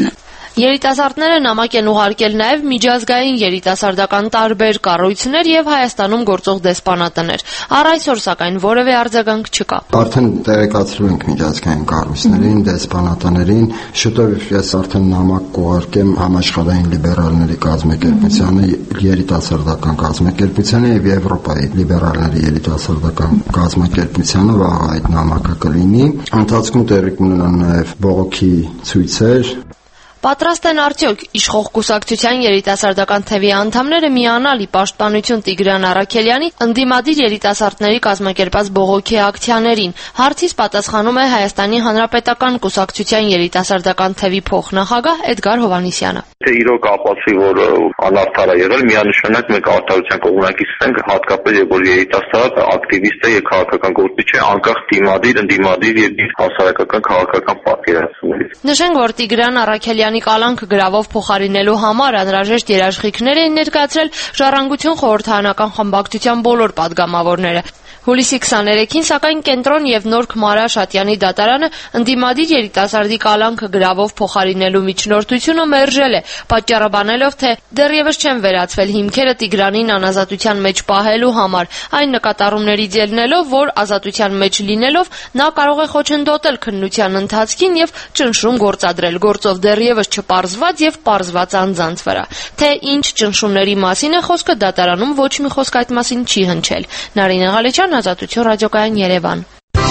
Երիտասարդները նամակ են ուղարկել նաև միջազգային երիտասարդական տարբեր կառույցներ եւ Հայաստանում գործող դեսպանատներ։ Առ այսօր սակայն որևէ արձագանք չկա։ Արդեն տեղեկացրել ենք միջազգային կառույցներին, դեսպանատներին, շուտով ես արդեն նամակ կուղարկեմ համաշխարհային լիբերալների կազմակերպությանը, երիտասարդական կազմակերպությանը եւ Եվրոպայի լիբերալների երիտասարդական կազմակերպությանը վաղ այդ նամակը կլինի։ Ընթացքում տեղի կունենան նաև բողոքի ցույցեր։ Պատրաստ են արդյոք իշխող կուսակցության երիտասարդական թևի անդամները միանալ ի պաշտպանություն Տիգրան Առաքելյանի ընդդիմադիր երիտասարդների կազմակերպած բողոքի ակցիաներին։ Հարցից պատասխանում է Հայաստանի Հանրապետական կուսակցության երիտասարդական թևի փոխնախագահ Էդգար Հովհաննիսյանը։ Թե իրոք ապացի, որ անարդար է եղել, միանշանակ մենք արտադրության կողմնակից ենք, հատկապես երբ որ երիտասարդը ակտիվիստ է եւ քաղաքական գործիչ է, անկախ ընդդիմադիր եւ հասարակական քաղաքական պատկերացումներից։ Նշենք, որ Տիգրան Առաքելյանի կալանք գրավով փոխարինելու համար անհրաժեշտ երաշխիքներ էին ներկայացրել Ժառանգություն խորհրդարանական խմբակցության բոլոր падգամավորները։ Հուլիսի 23-ին սակայն Կենտրոն եւ Նորք Մարա Շատյանի դատարանը ընդդիմադիր երիտասարդի կալանքը գրավով փոխարինելու միջնորդությունը մերժել է, պատճառաբանելով, թե դեռևս չեն վերացվել հիմքերը Տիգրանին անազատության մեջ պահելու համար, այն նկատառումներից ելնելով, որ ազատության մեջ լինելով նա կարող է խոչընդոտել քննության ընթացքին եւ ճնշում գործադրել, գործով դեռևս չպարզված եւ պարզված անձանց վրա։ Թե ինչ ճնշումների մասին է խոսքը, դատարանում ոչ մի խոսք այդ մասին չի հնչել։ Նարինե Ղալեչյան, Ազատություն ռադիոկայան, Երևան։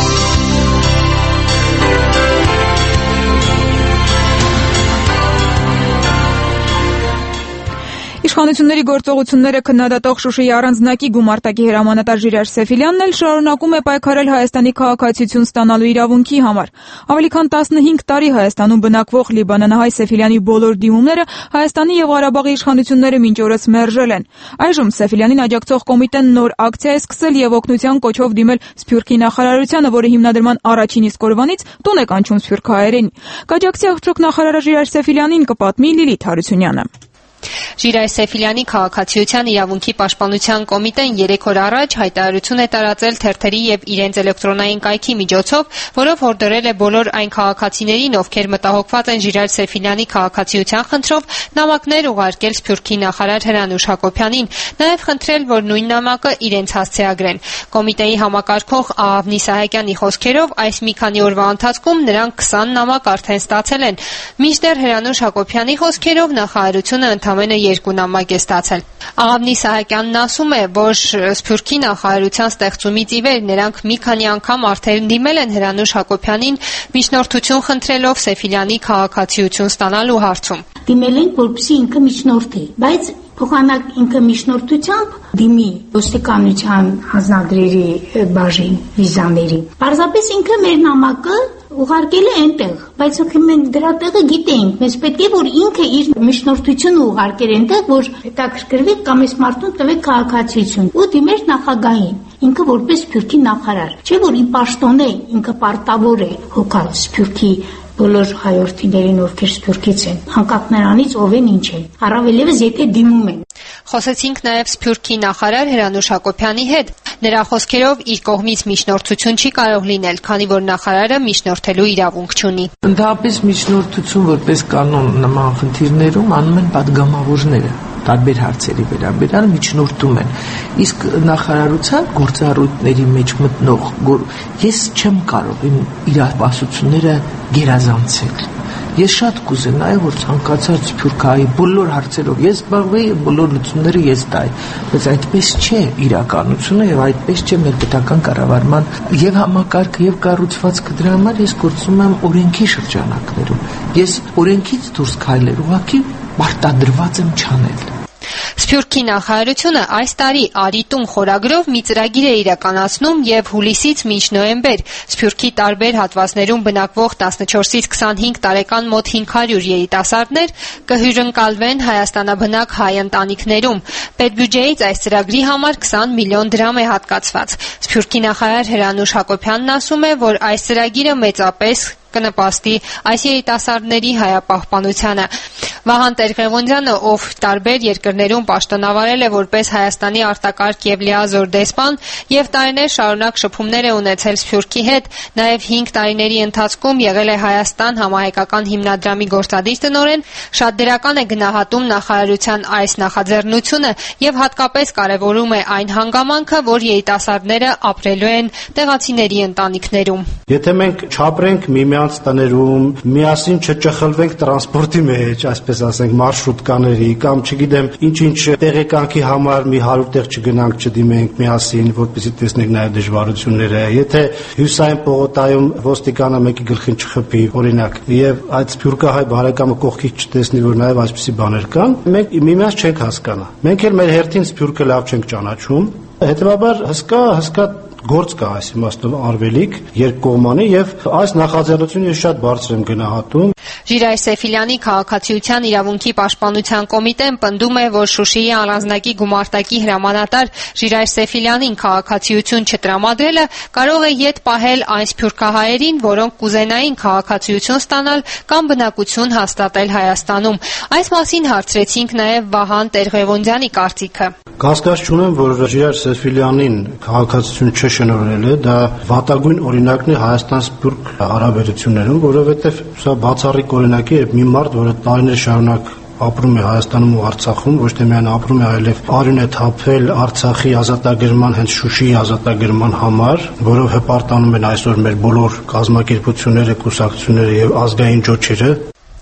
Իշխանությունների գործողությունները քննադատող Շուշիի առանձնակի գումարտակի հրամանատար Ժիրայր Սեֆիլյանն էլ շարունակում է պայքարել Հայաստանի քաղաքացիություն ստանալու իրավունքի համար։ Ավելի քան 15 տարի Հայաստանում բնակվող լիբանանահայ Սեֆիլյանի բոլոր դիմումները Հայաստանի եւ Ղարաբաղի իշխանությունները մինչ օրս մերժել են։ Այժմ Սեֆիլյանին աջակցող կոմիտեն նոր ակցիա է սկսել եւ օգնության կոչով դիմել Սփյուռքի նախարարությանը, որը հիմնադրման առաջին իսկ օրվանից տուն է կանչում սփյուռքահայերին։ Կաջակցի աղջոկ նախարարը Ժիրայր Սեֆիլյանին կպատմի Լիլիթ Հարությունյանը։ Ժիրայր Սեֆիլյանի քաղաքացիության իրավունքի պաշտպանության կոմիտեն 3 օր առաջ հայտարարություն է տարածել թերթերի եւ իրենց էլեկտրոնային կայքի միջոցով, որով հորդորել է բոլոր այն քաղաքացիներին, ովքեր մտահոգված են Ժիրայր Սեֆիլյանի քաղաքացիության խնդրով, նամակներ ուղարկել Սփյուռքի նախարար Հրանուշ Հակոբյանին, նաեւ խնդրել, որ նույն նամակը իրենց հասցեագրեն։ Կոմիտեի համակարգող Ահավնի Սահակյանի խոսքերով այս մի քանի օրվա ընթացքում նրանք 20 նամակ արդեն ստացել են։ Մինչդեռ Հրանուշ Հակոբյանի խոսքերով նախարարությունը ընդամենը 2 նամակ է ստացել։ Ահավնի Սահակյանն ասում է, որ Սփյուռքի նախարարության ստեղծումից ի վեր նրանք մի քանի անգամ արդեն դիմել են Հրանուշ Հակոբյանին միջնորդություն խնդրելով Սեֆիլյանի քաղաքացիություն ստանալու հարցում։ Դիմել ենք, որպեսզի ինքը միջնորդի, բայց փոխանակ ինքը միջնորդությամբ դիմի ոստիկանության հանձնադրերի բաժին վիզաների։ Պարզապես ինքը մեր նամակը ուղարկել է այնտեղ, բայց մենք դրա տեղը գիտենք, մեզ պետք է որ ինքը իր միջնորդությունը ուղարկեր այնտեղ, որ հետաքրքրվի կամ այս մարդուն տվեք քաղաքացիություն ու դիմեր նախագահին, ինքը որպես Սփյուռքի նախարար, չէ որ ի պաշտոն է, ինքը պարտավոր է հոգալ Սփյուռքի բոլոր հայորդիներին, ովքեր Սփյուռքից են, անկախ նրանից ով են, ինչ են, առավել ևս եթե դիմում են։ Խոսեցինք նաև Սփյուռքի նախարար Հրանուշ Հակոբյանի հետ։ Նրա խոսքերով իր կողմից միջնորդություն չի կարող լինել, քանի որ նախարարը միջնորդելու իրավունք չունի։ Ընդհանրապես միջնորդություն որպես կանոն նման խնդիրներում անում են падգամավորները, տարբեր հարցերի վերաբերյալ միջնորդում են։ Իսկ նախարարության գործառույթների մեջ մտնող ես չեմ կարող իմ իրավասությունները գերազանցել։ Ես շատ կուզենայի, որ ցանկացած սփյուռքահայի բոլոր հարցերով ես զբաղվեի, բոլոր լուծումները ես տայի, բայց այդպես չէ իրականությունը եւ այդպես չէ մեր պետական կառավարման եւ համակարգը եւ կառուցվածքը։ Դրա համար ես գործում եմ օրենքի շրջանակներում։ Ես օրենքից դուրս քայլել ուղղակի պարտադրված եմ չանել։ Սփյուռքի նախարարությունը այս տարի «Արիտուն» խորագրով մի ծրագիր է իրականացնում եւ հուլիսից մինչ նոյեմբեր Սփյուռքի տարբեր հատվածներում բնակվող 14-ից 25 տարեկան մոտ 500 երիտասարդներ կհյուրընկալվեն հայաստանաբնակ հայ ընտանիքներում։ Պետբյուջեից այս ծրագրի համար 20 միլիոն դրամ է հատկացված։ Սփյուռքի նախարար Հրանուշ Հակոբյանն ասում է, որ այս ծրագիրը մեծապես կնպաստի այս երիտասարդների հայապահպանությանը։ Վահան Տեր-Ղևոնդյանը, ով տարբեր երկրներում պաշտոնավարել է որպես Հայաստանի արտակարգ եւ լիազոր դեսպան եւ տարիներ շարունակ շփումներ է ունեցել Սփյուռքի հետ, նաեւ 5 տարիների ընթացքում եղել է Հայաստան համահայկական հիմնադրամի գործադիր տնօրեն, շատ դրական է գնահատում նախարարության այս նախաձեռնությունը եւ հատկապես կարեւորում է այն հանգամանքը, որ երիտասարդները ապրելու են տեղացիների ընտանիքներում։ Եթե մենք չապրենք միմյանց տներում, միասին չճխլվենք տրանսպորտի մեջ, այսպես ասենք, մարշրուտկաների կամ չգիտեմ, ինչ-ինչ տեղեկանքի համար մի 100 տեղ չգնանք, չդիմենք միասին, որպեսզի տեսնենք նաև դժվարությունները։ Եթե հյուսային պողոտայում ոստիկանը մեկի գլխին չխփի, օրինակ, եւ այդ սփյուռքահայ բարեկամը կողքից չտեսնի, որ նաև այսպիսի բաներ կան, մենք միմյանց չենք հասկանա։ Մենք էլ մեր հերթին սփյուռքը լավ չենք ճանաչում։ Հետևաբար հսկա գործ կա այս իմաստով արվելիք երկկողմանի եւ այս նախաձեռնությունը շատ բարձր եմ գնահատում։ Ժիրայր Սեֆիլյանի քաղաքացիության իրավունքի պաշտպանության կոմիտեն պնդում է, որ Շուշիի առանձնակի գումարտակի հրամանատար Ժիրայր Սեֆիլյանին քաղաքացիություն չտրամադրելը կարող է ետ պահել այն սփյուռքահայերին, որոնք կուզենային քաղաքացիություն ստանալ կամ բնակություն հաստատել Հայաստանում։ Այս մասին հարցրեցինք նաև Վահան Տեր-Ղևոնդյանի կարծիքը։ Կասկած չունեմ, որ Ժիրայր Սեֆիլյանին քաղաքացիություն չշնորհել է, դա վատագույն օրինակն է Հայաստան-Սփյուռք հարաբերություններում, որովհետև սա բացառիկ օրինակ է, երբ մի մարդ, որը տարիներ շարունակ ապրում է Հայաստանում ու Արցախում, ոչ թե միայն ապրում է, այլև արյուն է թափել Արցախի ազատագրման, հենց Շուշիի ազատագրման համար, որով հպարտանում են այսօր մեր բոլոր կազմակերպությունները, կուսակցությունները եւ ազգային ջոչերը։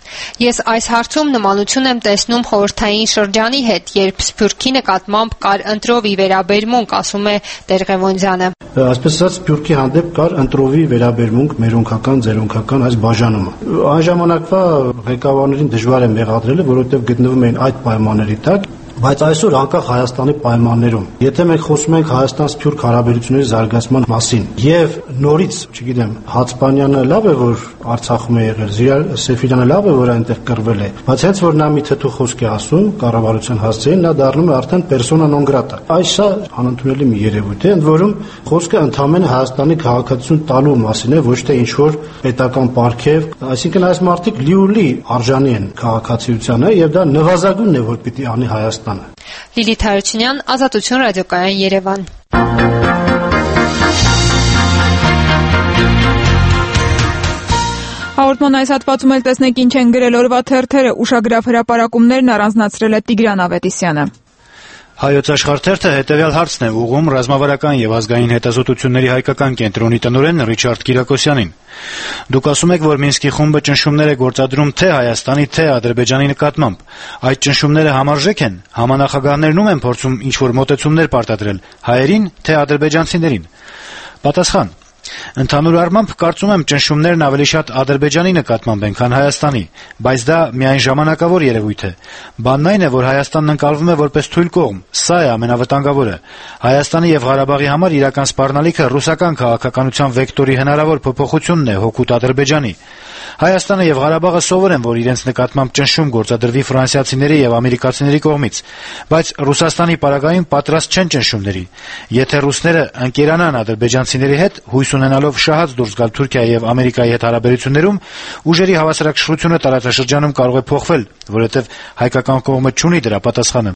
Ես այս հարցում նմանություն եմ տեսնում խորհրդային շրջանի հետ, երբ Սփյուռքի նկատմամբ կար ընտրովի վերաբերմունք, ասում է Տեր-Ղևոնդյանը։ Այսպես ասած, Սփյուռքի հանդեպ կար ընտրովի վերաբերմունք, մերոնքական, ձերոնքական այս բաժանումը։ Այն ժամանակվա ղեկավարներին դժվար է մեղադրելը, որովհետև գտնվում էին այդ պայմանների տակ, բայց այսօր անկախ Հայաստանի պայմաններում, եթե մենք խոսում ենք Հայաստան-Սփյուռք հարաբերությունների զարգացման մասին եւ նորից, չգիտեմ, Հացպանյանը լավ է, որ Արցախում է եղել, Ժիրայր Սեֆիլյանը լավ է, որ այնտեղ կռվել է, բայց հենց որ նա մի թեթու խոսք է ասում կառավարության հասցեին, նա դառնում է արդեն persona non grata։ Այս սա անընդունելի մի երևույթ է, ընդ որում խոսքը ընդհանրապես Հայաստանի քաղաքացիություն տալու մասին է, ոչ թե ինչ որ պետական պարգև, այսինքն այս մարդիկ լիուլի արժանի են քաղաքացիությանը եւ դա նվազագույնն է, որ պիտի անի Հայաստանը։ Լիլիթ Հարությունյան, Ազատություն ռադիոկայան, Երևան։ Հաղորդման այս հատվածում էլ տեսնենք ինչ են գրել օրվա թերթերը, ուշագրավ հրապարակումներն առանձնացրել է Տիգրան Ավետիսյանը։ Հայոց աշխարհ թերթը հետևյալ հարցն է ուղղում ռազմավարական եւ ազգային հետազոտությունների հայկական կենտրոնի տնօրեն Ռիչարդ Կիրակոսյանին։ Դուք ասում եք, որ Մինսկի խումբը ճնշումներ է գործադրում թե Հայաստանի, թե Ադրբեջանի նկատմամբ։ Այդ ճնշումները համարժեք են։ Համանախագահներն են փորձում ինչ-որ մոտեցումներ պարտադրել հայերին, թե ադրբեջանցիներին։ Պատասխան. Ընդհանուր առմամբ կարծում եմ ճնշումներն ավելի շատ Ադրբեջանի նկատմամբ են, քան Հայաստանի, բայց դա միայն ժամանակավոր երևույթ է։ Բանն այն է, որ Հայաստանն ընկալվում է որպես թույլ կողմ, սա է ամենավտանգավորը։ Հայաստանի եւ Ղարաբաղի համար իրական սպառնալիքը ռուսական քաղաքականության վեկտորի հնարավոր փոփոխությունն է հօգուտ Ադրբեջանի։ Հայաստանը եւ Ղարաբաղը սովոր են, որ իրենց նկատմամբ ճնշում գործադրվի ֆրանսիացիների եւ ամերիկացիների կողմից, բայց Ռուսաստանի պարագայում պատրաստ չեն ճնշումների։ Եթե ռուսները ընկերանան ադրբեջանցիների հետ, հույս ունենալով շահած դուրս գալ Թուրքիայի եւ Ամերիկայի հետ հարաբերություններում, ուժերի հավասարակշռությունը տարածաշրջանում կարող է փոխվել, որովհետեւ հայկական կողմը չունի դրա պատասխանը։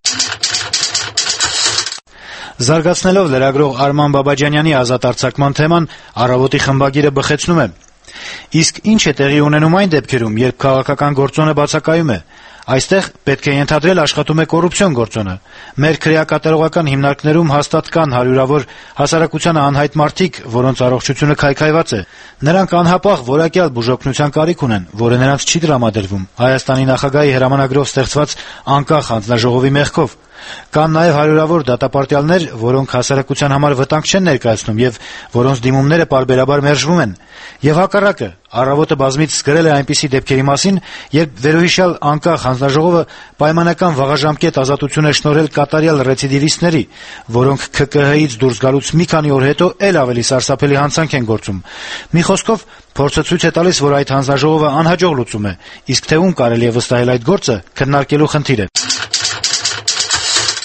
Զարգացնելով լրագրող Արման Բաբաջանյանի ազատ արձակման թեման, Առավոտի խմբագիրը բխեցնում է. Իսկ ինչ է տեղի ունենում այն դեպքերում, երբ քաղաքական գործոնը բացակայում է։ Այստեղ պետք է ենթադրել աշխատում է կոռուպցիոն գործոնը։ Մեր քրեակատարողական հիմնարկներում հաստատ կան հարյուրավոր հասարակությանը անհայտ մարդիկ, որոնց առողջությունը քայքայված է։ Նրանք անհապաղ որակյալ բուժօգնության կարիք ունեն, որը նրանց չի տրամադրվում Հայաստանի նախագահի հրամանագրով ստեղծված անկախ հանձնաժողովի մեղքով։ Կան նաև հարյուրավոր դատապարտյալներ, որոնք հասարակության համար վտանգ չեն ներկայացնում եւ որոնց դիմումները պարբերաբար մերժվում են։ Եվ հակառակը, Առավոտը բազմիցս գրել է այնպիսի դեպքերի մասին, երբ վերոհիշյալ անկախ հանձնաժողովը պայմանական վաղաժամկետ ազատություն է շնորհել կատարյալ ռեցիդիվիստների, որոնք ՔԿՀ-ից դուրս գալուց մի քանի օր հետո էլ ավելի սարսափելի հանցանք են գործում։ Մի խոսքով, փորձը ցույց է տալիս, որ այդ հանձնաժողովը անհաջող լուծում է, իսկ թե ում կարելի է վստահել այդ գործը, քննարկելու խնդիր է։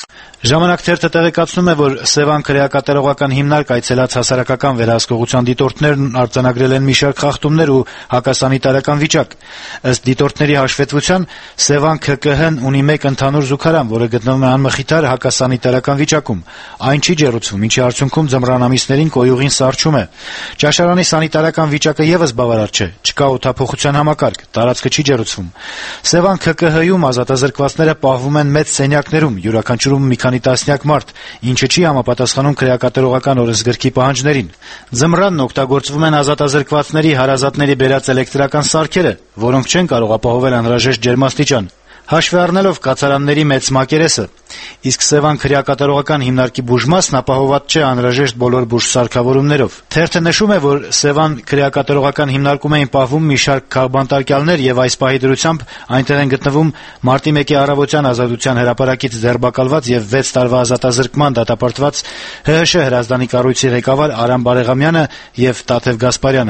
Ժամանակ թերթը տեղեկացնում է, որ Սևան քրեակատարողական հիմնարկ այցելած հասարակական վերահսկողության դիտորդներն արձանագրել են մի շարք խախտումներ ու հակասանիտարական վիճակ։ Ըստ դիտորդների հաշվետվության, Սևան ՔԿՀ-ն ունի մեկ ընդհանուր զուգարան, որը գտնվում է անմխիթար հակասանիտարական վիճակում։ Այն չի ջեռուցվում, ինչի արդյունքում ձմռան ամիսներին կոյուղին սառչում է։ Ճաշարանի սանիտարական վիճակը եւս բավարար չէ, չկա օդափոխության համակարգ, տարածքը չի ջեռուցվում։ Սևան ՔԿՀ-ում ազատազրկվածները պահվում են մեծ սենյակներում, յուրաքանչյուրում մի քանի տասնյակ մարդ, ինչը չի համապատասխանում քրեակատարողական օրենսգրքի պահանջներին։ Ձմռանն օգտագործվում են ազատազրկվածների հարազատների բերած էլեկտրական սարքերը, որոնք չեն կարող ապահովել անհրաժեշտ ջերմաստիճան։ Հաշվի առնելով կացարանների մեծ մակերեսը, իսկ Սևան քրեակատարողական հիմնարկի բուժմասն ապահոված չէ անհրաժեշտ բոլոր բուժսարքավորումներով։ Թերթը նշում է, որ Սևան քրեակատարողական հիմնարկում էին պահվում մի շարք քաղբանտարկյալներ եւ այս պահի դրությամբ այնտեղ են գտնվում մարտի 1-ի առավոտյան ազատության հրապարակից ձերբակալված եւ 6 տարվա ազատազրկման դատապարտված ՀՀՇ հրազդանի կառույցի ղեկավար Արամ Բարեղամյանը եւ Տաթև Գասպարյանը։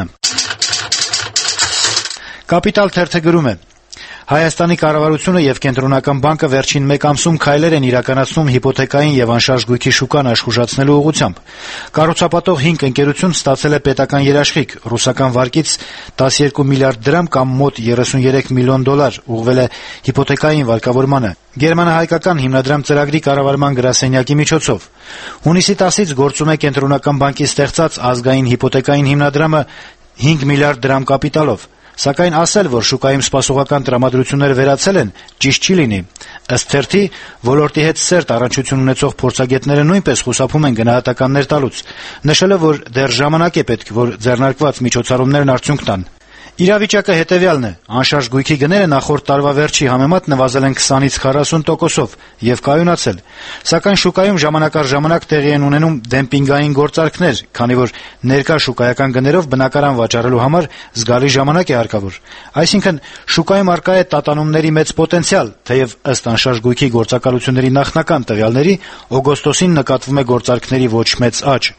Կապիտալ թերթը գրում է. Հայաստանի կառավարությունը եւ Կենտրոնական բանկը վերջին 1 ամսում քայլեր են իրականացնում հիպոթեկային եւ անշարժ գույքի շուկան աշխուժացնելու ուղղությամբ։ Կառուցապատող 5 ընկերություն ստացել է պետական երաշխիք, ռուսական վարկից 12 միլիարդ դրամ կամ մոտ 33 միլիոն դոլար ուղղվել է հիպոթեկային վարկավորմանը։ Գերմանահայկական հիմնադրամ ծրագրի կառավարման գրասենյակի միջոցով։ Հունիսի 10-ից գործում է Կենտրոնական բանկի ստեղծած ազգային հիպոթեկային հիմնադրամը 5 միլիարդ դրամ կապիտալով։ Սակայն ասել, որ շուկայում սպասողական տրամադրություններ վերացել են, ճիշտ չի լինի։ Ըստ թերթի, ոլորտի հետ սերտ առնչություն ունեցող փորձագետները նույնպես խուսափում են գնահատականներ տալուց, նշելով, որ դեռ ժամանակ է պետք, որ ձեռնարկված միջոցառումներն արդյունք տան։ Իրավիճակը հետեւյալն է. անշարժ գույքի գները նախորդ տարվա վերջի համեմատ նվազել են 20-ից 40%-ով եւ կայունացել, սակայն շուկայում ժամանակ առ ժամանակ տեղի են ունենում դեմպինգային գործարքներ, քանի որ ներկա շուկայական գներով բնակարան վաճառելու համար զգալի ժամանակ է հարկավոր։ Այսինքն շուկայում առկա է տատանումների մեծ պոտենցիալ, թեև ըստ անշարժ գույքի գործակալությունների նախնական տվյալների օգոստոսին նկատվում է գործարքների ոչ մեծ աճ։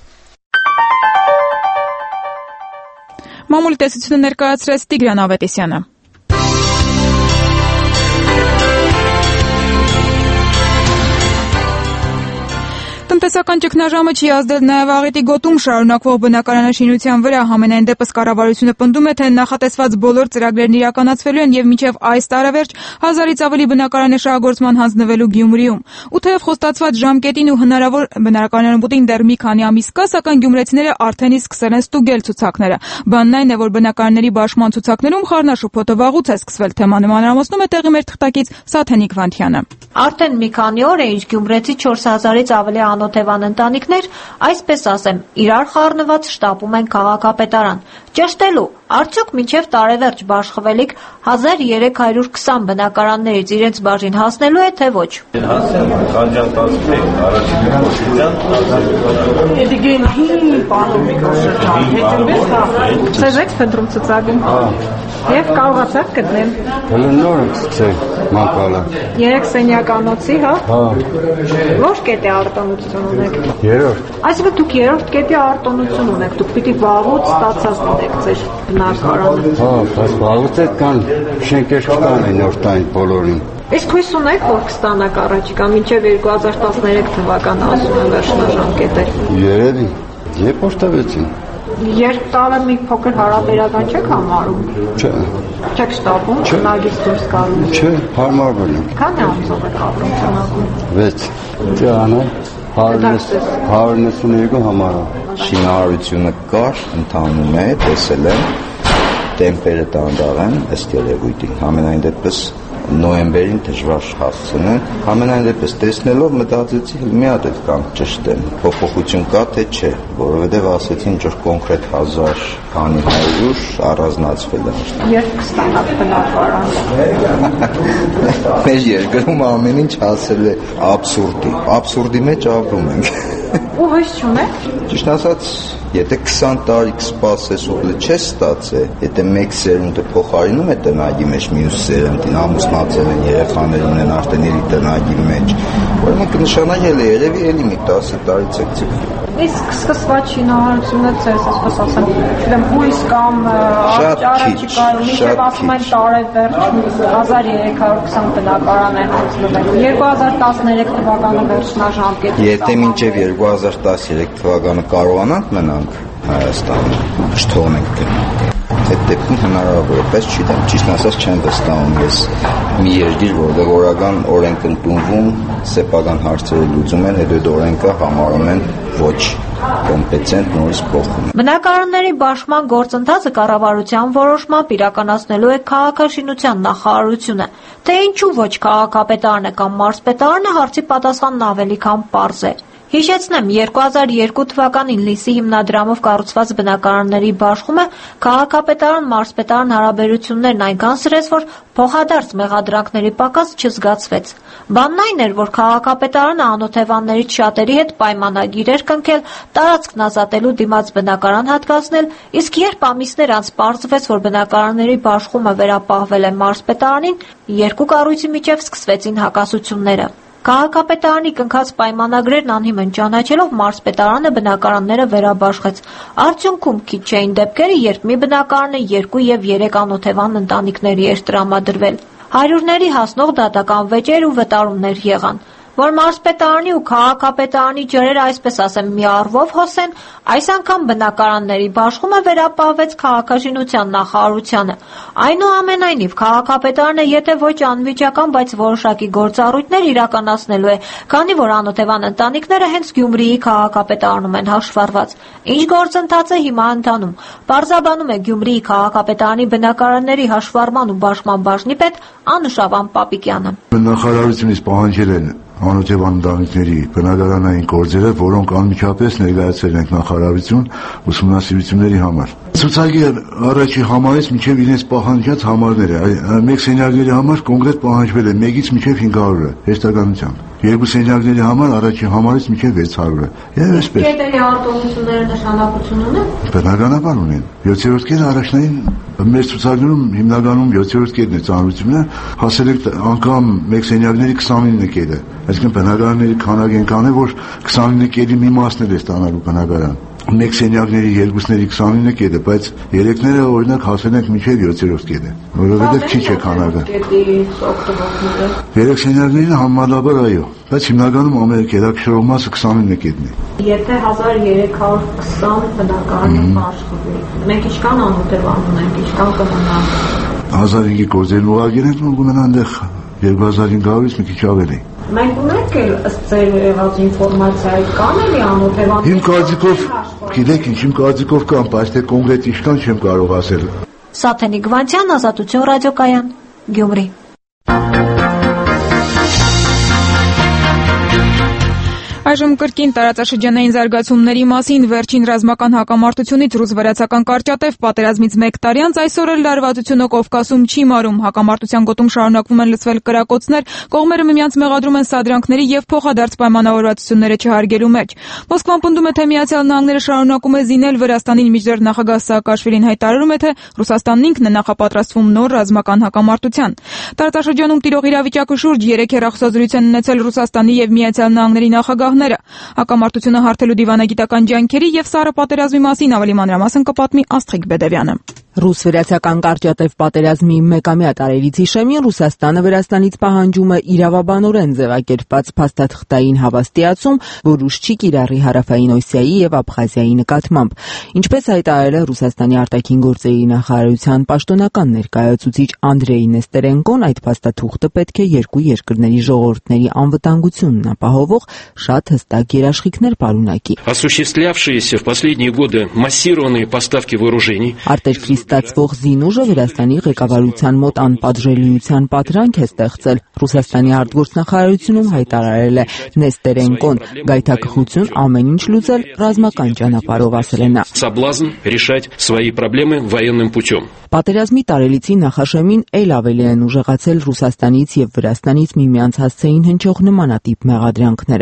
Մամուլի տեսությունը ներկայացրեց Տիգրան Ավետիսյանը։ Տնտեսական ճգնաժամը չի ազդել նաև աղետի գոտում շարունակվող բնակարանաշինության վրա, համենայն դեպս կառավարությունը պնդում է, թե նախատեսված բոլոր ծրագրերն իրականացվելու են եւ մինչեւ այս տարեվերջ 1000-ից ավելի բնակարան է շահագործման հանձնվելու Գյումրիում։ Ու թեև խոստացված ժամկետին ու հնարավոր բնակարանաբուտին դեռ մի քանի ամիս կա, սակայն գյումրեցիները արդեն իսկ սկսել են ստուգել ցուցակները։ Բանն այն է, որ բնակարանների բաշխման ցուցակներում խառնաշփոթը վաղուց է սկսվել, թեման մանրամասնում է տեղի մեր թղթակից Սաթենիկ Վանթյանը։ Արդեն մի քանի օր է, ինչ գյումրեցի 4000-ից ավելի անօթևան ընտանիքներ, այսպես ասեմ, իրար խառնված շտապում են քաղաքապետարան։ Ճշտելու, արդյոք մինչև տարեվերջ բաշխվելիք 1320 բնակարաններից իրենց բաժին հասնելու է, թե ոչ։ Սեզեք փնտրում ցուցակում եւ կարողացաք գտնել։ Նոր ցուցակ մանկալը։ 3 սենյականոցի, հա։ Ոչ կետի արտոնություն ունեք։ Երրորդ։ Այսինքն դուք երրորդ կետի արտոնություն ունեք, դուք պիտի վաղուց ստացած լինեք ձեր բնակարանը։ Հա, բայց վաղուց է կան շենքեր կան նոր տային բոլորին։ Իսկ հույս ունեք, որ կստանաք առաջիկա մինչև 2013 թվականը ասում են վերջնաժամկետ է։ Երևի, երբ որ տվեցին։ Երբ տալը մի փոքր հարաբերական չեք համարում։ Չէ։ Չեք շտապում, նագից դուրս գալու։ Չէ, հարմարվել եմ։ Քանի ամսով եք ապրում ծանակում։ 6։ Ճանը 192 համարը։ Շինարարությունը կար, ընթանում է, տեսել եմ, տեմպերը դանդաղ են, ըստ երևույթին, համենայն դեպս նոյեմբերին դժվար հասցնեն, համենայն դեպս տեսնելով մտածեցի մի հատ էլ կամ ճշտեմ, փոփոխություն կա թե չէ, որովհետև ասեցին որ կոնկրետ 1000 քանի 100 առանձնացվել է։ Երբ կստանաք բնակարան։ Մեր երկրում ամեն ինչ հասել է աբսուրդի մեջ ապրում ենք։ Ու հույս չունեք։ Ճիշտ ասած, եթե 20 տարի կսպասես ու չես ստացել, եթե մեկ սերունդը փոխարինում է տնագի մեջ մյուս սերնդին, ամուսնացել են, երեխաներ ունեն արդեն էլի տնագի մեջ, ուրեմն կնշանակել է երևի էլի մի 10 տարից եք ցկվում։ Իսկ սկսված շինարարությունը ցես ասես ասեմ, չգիտեմ, հույս կամ առաջիկայում մինչև ասում են տարեվերջ 1320 բնակարան են հանձնվել։ 2013 թվականը վերջնաժամկետ։ Եթե մինչև 2013 թվականը կարողանանք մնանք Հայաստանում, չթողնենք գնանք։ Այդ դեպքում հնարավորապես չգիտեմ, ճիշտ ասած չեմ վստահում ես մի երկիր, որտեղ օրական օրենք ընդունվում, սեփական հարցերը լուծում են, հետո այդ օրենքը համարում են ոչ կոմպետենտ նորից փոխում։ Բնակարանների բաշխման գործընթացը կառավարության որոշմամբ իրականացնելու է քաղաքաշինության նախարարությունը։ Թե ինչու ոչ քաղաքապետարանը կամ մարզպետարանը հարցի պատասխանն ավելի քան պարզ է։ Հիշեցնեմ, 2002 թվականին Լիսի հիմնադրամով կառուցված բնակարանների բաշխումը քաղաքապետարան մարզպետարան հարաբերություններն այնքան սրեց, որ փոխադարձ մեղադրանքների պակաս չզգացվեց։ Բանն այն էր, որ քաղաքապետարանը անօթևաններից շատերի հետ պայմանագիր էր կնքել տարածքն ազատելու դիմաց բնակարան հատկացնել, իսկ երբ ամիսներ անց պարզվեց, որ բնակարանների բաշխումը վերապահվել է մարզպետարանին, երկու կառույցի միջև սկսվեցին հակասությունները։ Քաղաքապետարանի կնքած պայմանագրերն անհիմն ճանաչելով մարզպետարանը բնակարանները վերաբաշխեց։ Արդյունքում քիչ չէին դեպքերը, երբ մի բնակարանը 2 եւ 3 անօթևան ընտանիքների էր տրամադրվել։ Հարյուրների հասնող դատական վեճեր ու վտարումներ եղան։ Որ մարզպետարանի ու քաղաքապետարանի ջրերը, այսպես ասեմ, մի առվով հոսեն, այս անգամ բնակարանների բաշխումը վերապահվեց քաղաքաշինության նախարարությանը։ Այնուամենայնիվ, քաղաքապետարանը եթե ոչ անվիճական, բայց որոշակի գործառույթներ իրականացնելու է, քանի որ անօթևան ընտանիքները հենց Գյումրիի քաղաքապետարանում են հաշվառված։ Ինչ գործընթաց է հիմա ընթանում։ Պարզաբանում է Գյումրիի քաղաքապետարանի բնակարանների հաշվառման ու բաշխման բաժնի պետ Անուշավան Պապիկյանը։ Նախարարությունից պահանջել են անօթևան ընտանիքների բնակարանային գործերը, որոնք անմիջապես ներկայացել ենք նախարարություն ուսումնասիրությունների համար։ Ցուցակի առաջի համարից մինչև իրենց պահանջած համարները, մեկ սենյակների համար կոնկրետ պահանջվել է 1-ից մինչև 500-ը հեշտականությամբ։ Երկու սենյակների համար առաջի համարից մինչև 600-ը։ Եվ այսպես։ Կետերի արտոնությունները նշանակություն ունեն։ Բնականաբար ունեն։ 7-րդ կետը առաջնային մեր ցուցակներում հիմնականում 7-րդ կետն է ծանրությունը, հասել ենք անգամ մեկ սենյակների 29 կետը։ Այսինքն բնակարանների քանակն այնքան է, որ 29 կետի մի մասն է ստանալու բնակարան։ Մեկ սենյակների երկուսների 29 կետը, բայց երեքները օրինակ հասել ենք մինչև 7-րդ կետը, որովհետև քիչ է քանակը։ Երեք սենյակներին համեմատաբար այո, բայց հիմնականում ամենագերակշռող մասը 29 կետն է։ Եթե 1320 բնակարանի բաշխվի, մենք ինչքան անօթևան ունենք, ինչքան կմնան։ 1500 գործերն ուղղակի ենք գումեն այնտեղ 2500-ից մի քիչ ավելի։ Մենք ունենք էլ ըստ ձեր եղած ինֆորմացիայի կան էլի անօթևան։ Իմ կարծիքով, գիտեք ինչ, իմ կարծիքով կան, բայց թե կոնկրետ ինչքան չեմ կարող ասել։ Սաթենիկ Վանցյան, Ազատություն ռադիոկայան, Գյումրի։ Այժմ կրկին տարածաշրջանային զարգացումների մասին վերջին ռազմական հակամարտությունից ռուս-վրացական կարճատև պատերազմից 1 տարի անց այսօր էլ լարվածությունը Կովկասում չի մարում։ Հակամարտության գոտում շարունակվում են լսվել կրակոցներ, կողմերը միմյանց մեղադրում են սադրանքների եւ փոխադարձ պայմանավորվածությունները չհարգելու մեջ։ Մոսկվան պնդում է, թե Միացյալ Նահանգները շարունակում է զինել Վրաստանին, մինչդեռ նախագահ Սաակաշվիլին հայտարարում է, թե Ռուսաստանն ինքն է նախապատրաստվում նոր ռազմական հակամարտության։ Տարածաշրջանում տիրող իրավիճակի շուրջ 3 հեռախոսազրույց են ունեցել Ռուսաստանի եւ Միացյալ Նահանգների նախագահները։ Հակամարտությունը հարթելու դիվանագիտական ջանքերի եւ սառը պատերազմի մասին ավելի մանրամասն կպատմի Աստղիկ Բեդևյանը։ Ռուս-վրացական կարճատև պատերազմի մեկամյա տարելիցի շեմին Ռուսաստանը Վրաստանից պահանջում է իրավաբանորեն ձևակերպված փաստաթղթային հավաստիացում, որ ուժ չի կիրառի Հարավային Օսիայի եւ Աբխազիայի նկատմամբ։ Ինչպես հայտարարել է Ռուսաստանի արտաքին գործերի նախարարության պաշտոնական ներկայացուցիչ Անդրեյ Նեստերենկոն, այդ փաստաթուղթը պետք է երկու երկրների ժողովուրդների անվտանգությունն ապահովող շատ հստակ երաշխիքներ պարունակի։ Осуществлявшиеся в последние годы массированные поставки вооружений Ստացվող զինուժը Վրաստանի ղեկավարության մոտ անպատժելիության պատրանք է ստեղծել։ Ռուսաստանի արտգործնախարարությունում հայտարարել է Նեստերենկոն, գայթակղություն ամեն ինչ լուծել ռազմական ճանապարհով, ասել է նա։ Соблазн решать свои проблемы военным путем. Պատերազմի տարելիցի նախաշեմին էլ ավելի են ուժեղացել Ռուսաստանից եւ Վրաստանից միմյանց հասցեին հնչող նմանատիպ մեղադրանքները։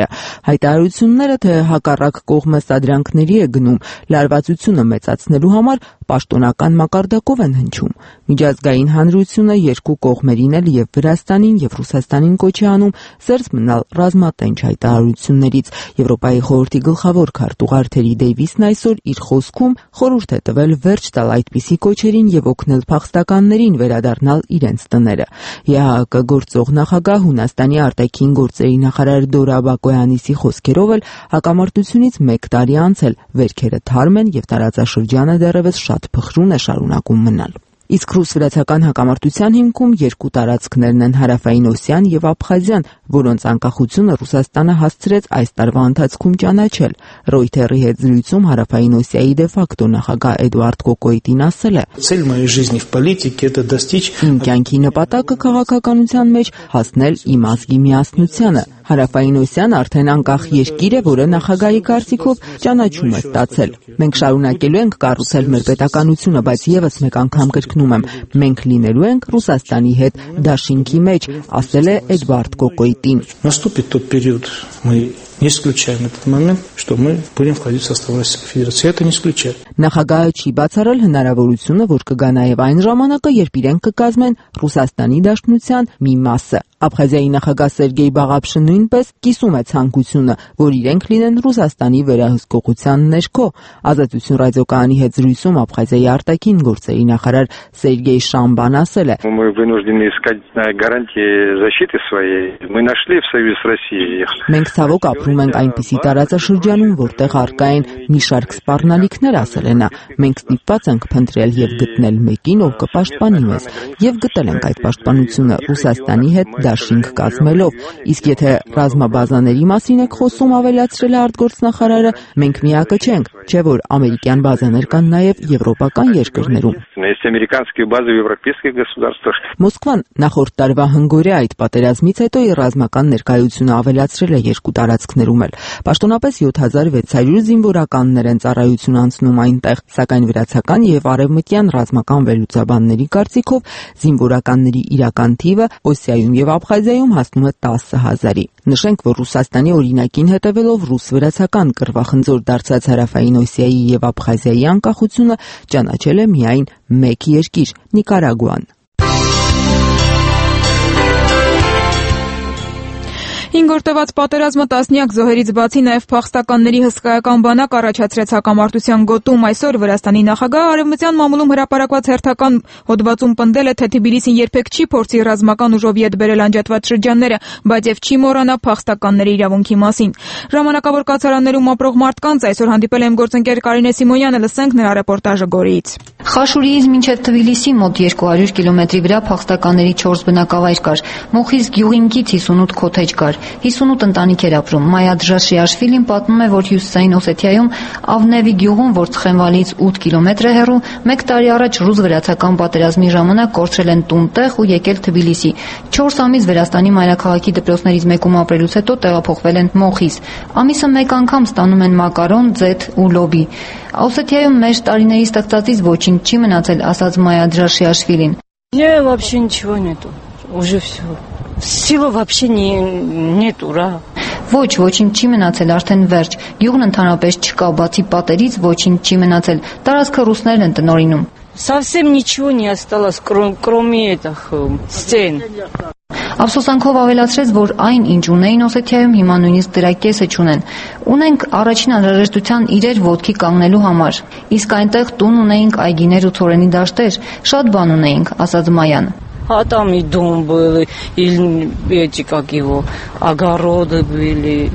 Հայտարարությունները, թե հակառակ կողմը սադրանքների է գնում լարվածությունը մեծացնելու համար, պաշտոնական մակարդակով են հնչում։ Միջազգային հանրությունը երկու կողմերին էլ եւ Վրաստանին եւ Ռուսաստանին կոչ է անում զերծ մնալ ռազմատենչ հայտարարություններից։ Եվրոպայի խորհրդի գլխավոր քարտուղար Թերի Դեյվիսն այսօր իր խոսքում խորհուրդ է տվել վերջ տալ այդպիսի կոչերին եւ օգնել փախստականներին վերադառնալ իրենց տները։ ԵԱՀԿ գործող նախագահ Հունաստանի արտաքին գործերի նախարար Դորա Բակոյանիսի խոսքերով էլ հակամարտությունից 1 տարի անց էլ վերքերը թարմ են եւ տարածաշրջանը դեռևս շատ փխրուն է շարունակում մնալ։ Իսկ ռուս-վրացական հակամարտության հիմքում երկու տարածքներն են Հարավային Օսիան եւ Աբխազիան, որոնց անկախությունը Ռուսաստանը հասցրեց այս տարվա ընթացքում ճանաչել։ Ռոյթերի հետ զրույցում Հարավային Օսիայի դե-ֆակտո նախագահ Էդուարդ Կոկոյտին ասել է. «Цель моей жизни в политике это достичь Իմ կյանքի նպատակը քաղաքականության մեջ հասնել իմ ազգի միասնությանը։ Հարավային Օսիան արդեն անկախ երկիր է, որը նախագահի կարծիքով ճանաչում է ստացել։ Մենք շարունակելու ենք կառուցել մեր պետականությունը, բայց եւս մեկ անգամ կրկնում եմ, մենք լինելու ենք Ռուսաստանի հետ դաշինքի մեջ», ասել է Էդվարդ Կոկոյտին։ Наступит тот период, мы не исключаем этот момент, что мы будем входить в состав Российской Федерации. Это не исключает. Նախագահը չի բացառել հնարավորությունը, որ կգա նաև այն ժամանակը, երբ իրենք կկազմեն Ռուսաստանի Դաշնության մի մասը։ Աբխազիայի նախագահ Սերգեյ Բաղաբշը նույնպես կիսում է ցանկությունը, որ իրենք լինեն Ռուսաստանի վերահսկողության ներքո։ Ազատություն ռադիոկայանի հետ զրույցում Աբխազիայի արտաքին գործերի նախարար Սերգեյ Շամբան ասել է. Мы вынуждены искать гарантии защиты своей. Мы нашли в союзе с Россией. Մենք ցավոք ապրում ենք այնպիսի տարածաշրջանում, որտեղ առկա են մի շարք սպառնալիքներ, ասել է նա։ Մենք ստիպված ենք փնտրել եւ գտնել մեկին, ով կպաշտպանի մեզ, եւ գտել ենք այդ պաշտպանությունը Ռուսաստանի հետ դաշինք կազմելով։ Իսկ եթե ռազմաբազաների մասին եք խոսում, ավելացրել է արտգործնախարարը, մենք միակը չենք, չէ՞ որ ամերիկյան բազաներ կան նաեւ եվրոպական երկրներում։ Մոսկվան նախորդ տարվա հնգօրյա այդ պատերազմից հետո իր ռազմական ներկայությունը ավելացրել է երկու տարածքներում էլ։ Պաշտոնապես 7600 զինվորականներ են ծառայություն անցնում այնտեղ, սակայն վրացական եւ արևմտյան ռազմական վերլուծաբանների կարծիքով զինվորականների իրական թիվը Օսիայում եւ Աբխազիայում հասնում է 10000-ի։ Նշենք, որ Ռուսաստանի օրինակին հետևելով ռուս-վրացական կռվախնձոր դարձած Հարավային Օսիայի եւ Աբխազիայի անկախությունը ճանաչել է միայն մեկ երկիր՝ Նիկարագուան։ 5 օր տևած պատերազմը տասնյակ զոհերից բացի նաև փախստականների հսկայական բանակ առաջացրեց հակամարտության գոտում։ Այսօր Վրաստանի նախագահը արևմտյան մամուլում հրապարակված հերթական հոդվածում պնդել է, թե Թբիլիսին երբեք չի փորձի ռազմական ուժով ետ բերել անջատված շրջանները, բայց եւ չի մոռանա փախստականների իրավունքի մասին։ Ժամանակավոր կացարաններում ապրող մարդկանց այսօր հանդիպել է իմ գործընկեր Կարինե Սիմոնյանը, լսենք նրա ռեպորտաժը Գորիից։ Խաշուրիից մինչև Թբիլիսի մոտ 200 կիլոմետրի վրա փախստականների 4 բնակավայր կար։ Մոխիս գյուղինքից 58 քոթեջ կար։ 58 ընտանիք էր ապրում։ Մայա Դժաշիաշվիլին պատմում է, որ Հյուսիսային Օսեթիայում Ավնևի գյուղում, որ Ցխենվալից 8 կիլոմետր է հեռու, 1 տարի առաջ ռուս-վրացական պատերազմի ժամանակ կորցրել են տուն-տեղ ու եկել Թբիլիսի։ 4 ամիս Վրաստանի մայրաքաղաքի դպրոցներից մեկում ապրելուց հետո տեղափոխվել են Մոխիս։ Ամիսը մեկ անգամ ստանում են մակարոն, ձեթ ու լոբի։ Օսեթիայում մեր տարիների ստեղծածից ոչինչ չի մնացել, ասաց Մայա Դժաշիաշվիլին։ Вообще ничего нету. Уже все. Всего вообще нет, ура. Ոչինչ չի մնացել, արդեն վերջ։ Գյուղն ընդհանրապես չկա, բացի պատերից ոչինչ չի մնացել։ Տարածքը ռուսներն են տնօրինում։ Совсем ничего не осталось, кроме этих стен. Ափսոսանքով ավելացրեց, որ այն, ինչ ունեին Օսեթիայում, հիմա նույնիսկ դրա կեսը չունեն։ Ունենք առաջին անհրաժեշտության իրեր ոտքի կանգնելու համար։ Իսկ այնտեղ տուն ունեինք, այգիներ ու ցորենի դաշտեր, շատ բան ունեինք, ասաց Մայան։ А там и дом был, и эти, как его, огороды были,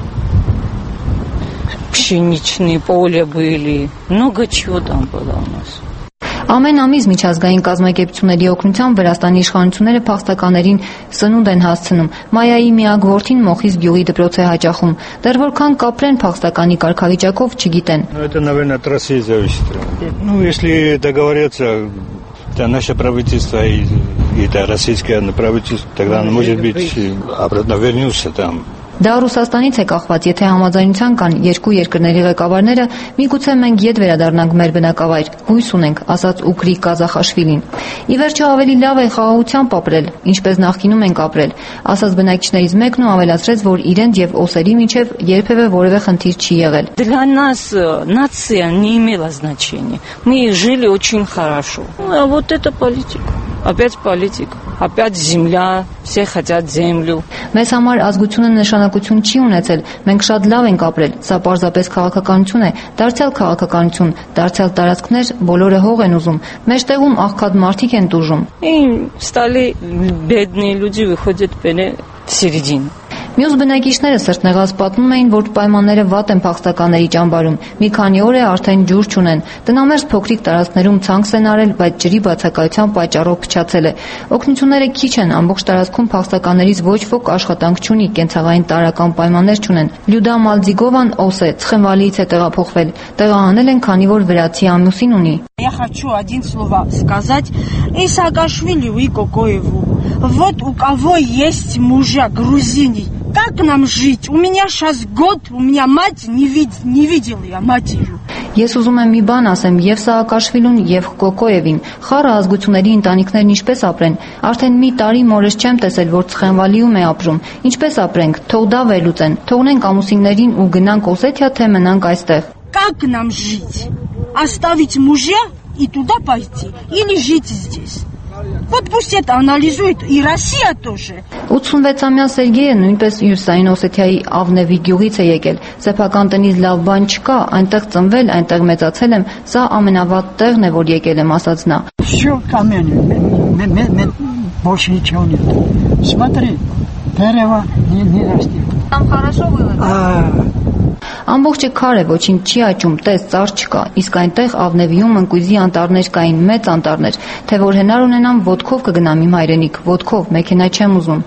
пшеничные поля были, много чего там было у нас. Ամեն ամիս միջազգային կազմակերպությունների օգնությամբ Վրաստանի իշխանությունները փախստականներին սնունդ են հասցնում։ Մայայի միակ որդին Մոխիս գյուղի դպրոց է հաճախում։ Դեռ որքան կապրեն փախստականի կարգավիճակով չգիտեն։ Это, наверное, от России зависит. Если договорятся, то наше правительство и это российское правительство, тогда, может быть, обратно вернется там. Դա Ռուսաստանից է կախված, եթե համաձայնության կան երկու երկրների ղեկավարները, միգուցե մենք ետ վերադառնանք մեր բնակավայր, հույս ունենք, ասաց Ուկրի Կազախաշվիլին։ Ի վերջո ավելի լավ է խաղաղությամբ ապրել, ինչպես նախկինում ենք ապրել, ասաց բնակիչներից մեկն ու ավելացրեց, որ իրենց եւ օսերի միջև երբևէ որևէ խնդիր չի եղել։ Для нас нация не имела значения. Мы жили очень хорошо. А вот это политика. Опять политика. Опять земля. Все хотят землю. Մեզ համար ազգությունը նշանակություն չի ունեցել։ Մենք շատ լավ ենք апրել։ Սա պարզապես քաղաքականություն է, դարձյալ քաղաքականություն, դարձյալ տարածքներ, բոլորը հող են ուզում։ Մեջտեղում աղքատ մարդիկ են տուժում։ И стали бедные люди выходят в середину. Մյուս բնակիչները սրտնեղած պատմում էին, որ պայմանները վատ են փախստականների ճամբարում։ Մի քանի օր է արդեն ջուր չունեն։ Տնամերձ փոքրիկ տարածքներում ցանց են արել, բայց ջրի բացակայության պատճառով փչացել է։ Օգնությունները քիչ են, ամբողջ տարածքում փախստականներից ոչ ոք աշխատանք չունի, կենցաղային տարրական պայմաններ չունեն։ Լյուդա Մալձիգովան օս է, Ცხենվալիից է տեղափոխվել։ Տեղահանել են, քանի որ վրացի ամուսին ունի։ Я хочу один слово сказать и Саакашвили, и Кокоеву. Вот у кого есть мужья грузини, как нам жить? У меня сейчас год, у меня мать не видела я матерью. Ես ուզում եմ մի բան ասեմ եւ Սաակաշվիլուն եւ Կոկոևին։ Խառը ազգությունների ընտանիքներն ինչպես ապրեն։ Արդեն մի տարի մորս չեմ տեսել, որ Ცხենվալիում է ապրում։ Ինչպես ապրենք։ Թող դա վերլուծեն։ Թողնենք ամուսիններին ու գնանք Օսեթիա, թե մնանք այստեղ։ Как нам жить? Оставить мужья и туда пойти или жить здесь? Вот пусть это анализует и Россия тоже. 86-ամյա Սերգեյը նույնպես Հյուսային Օսեթիայի Ավնևի գյուղից է եկել։ Սեփական տնից լավ բան չկա, այնտեղ ծնվել, այնտեղ մեծացել եմ, սա ամենավատ տեղն է, որ եկել եմ, ասաց նա։ Всё камень, больше ничего нет. Смотри, дерево не растет. Там хорошо было. Ամբողջը քար է, ոչինչ չի աճում, տես ծառ չկա, իսկ այնտեղ Ավնևիում ընկույզի անտառներ կային, մեծ անտառներ, թե որ հնար ունենամ ոտքով կգնամ իմ հայրենիք, ոտքով, մեքենա չեմ ուզում։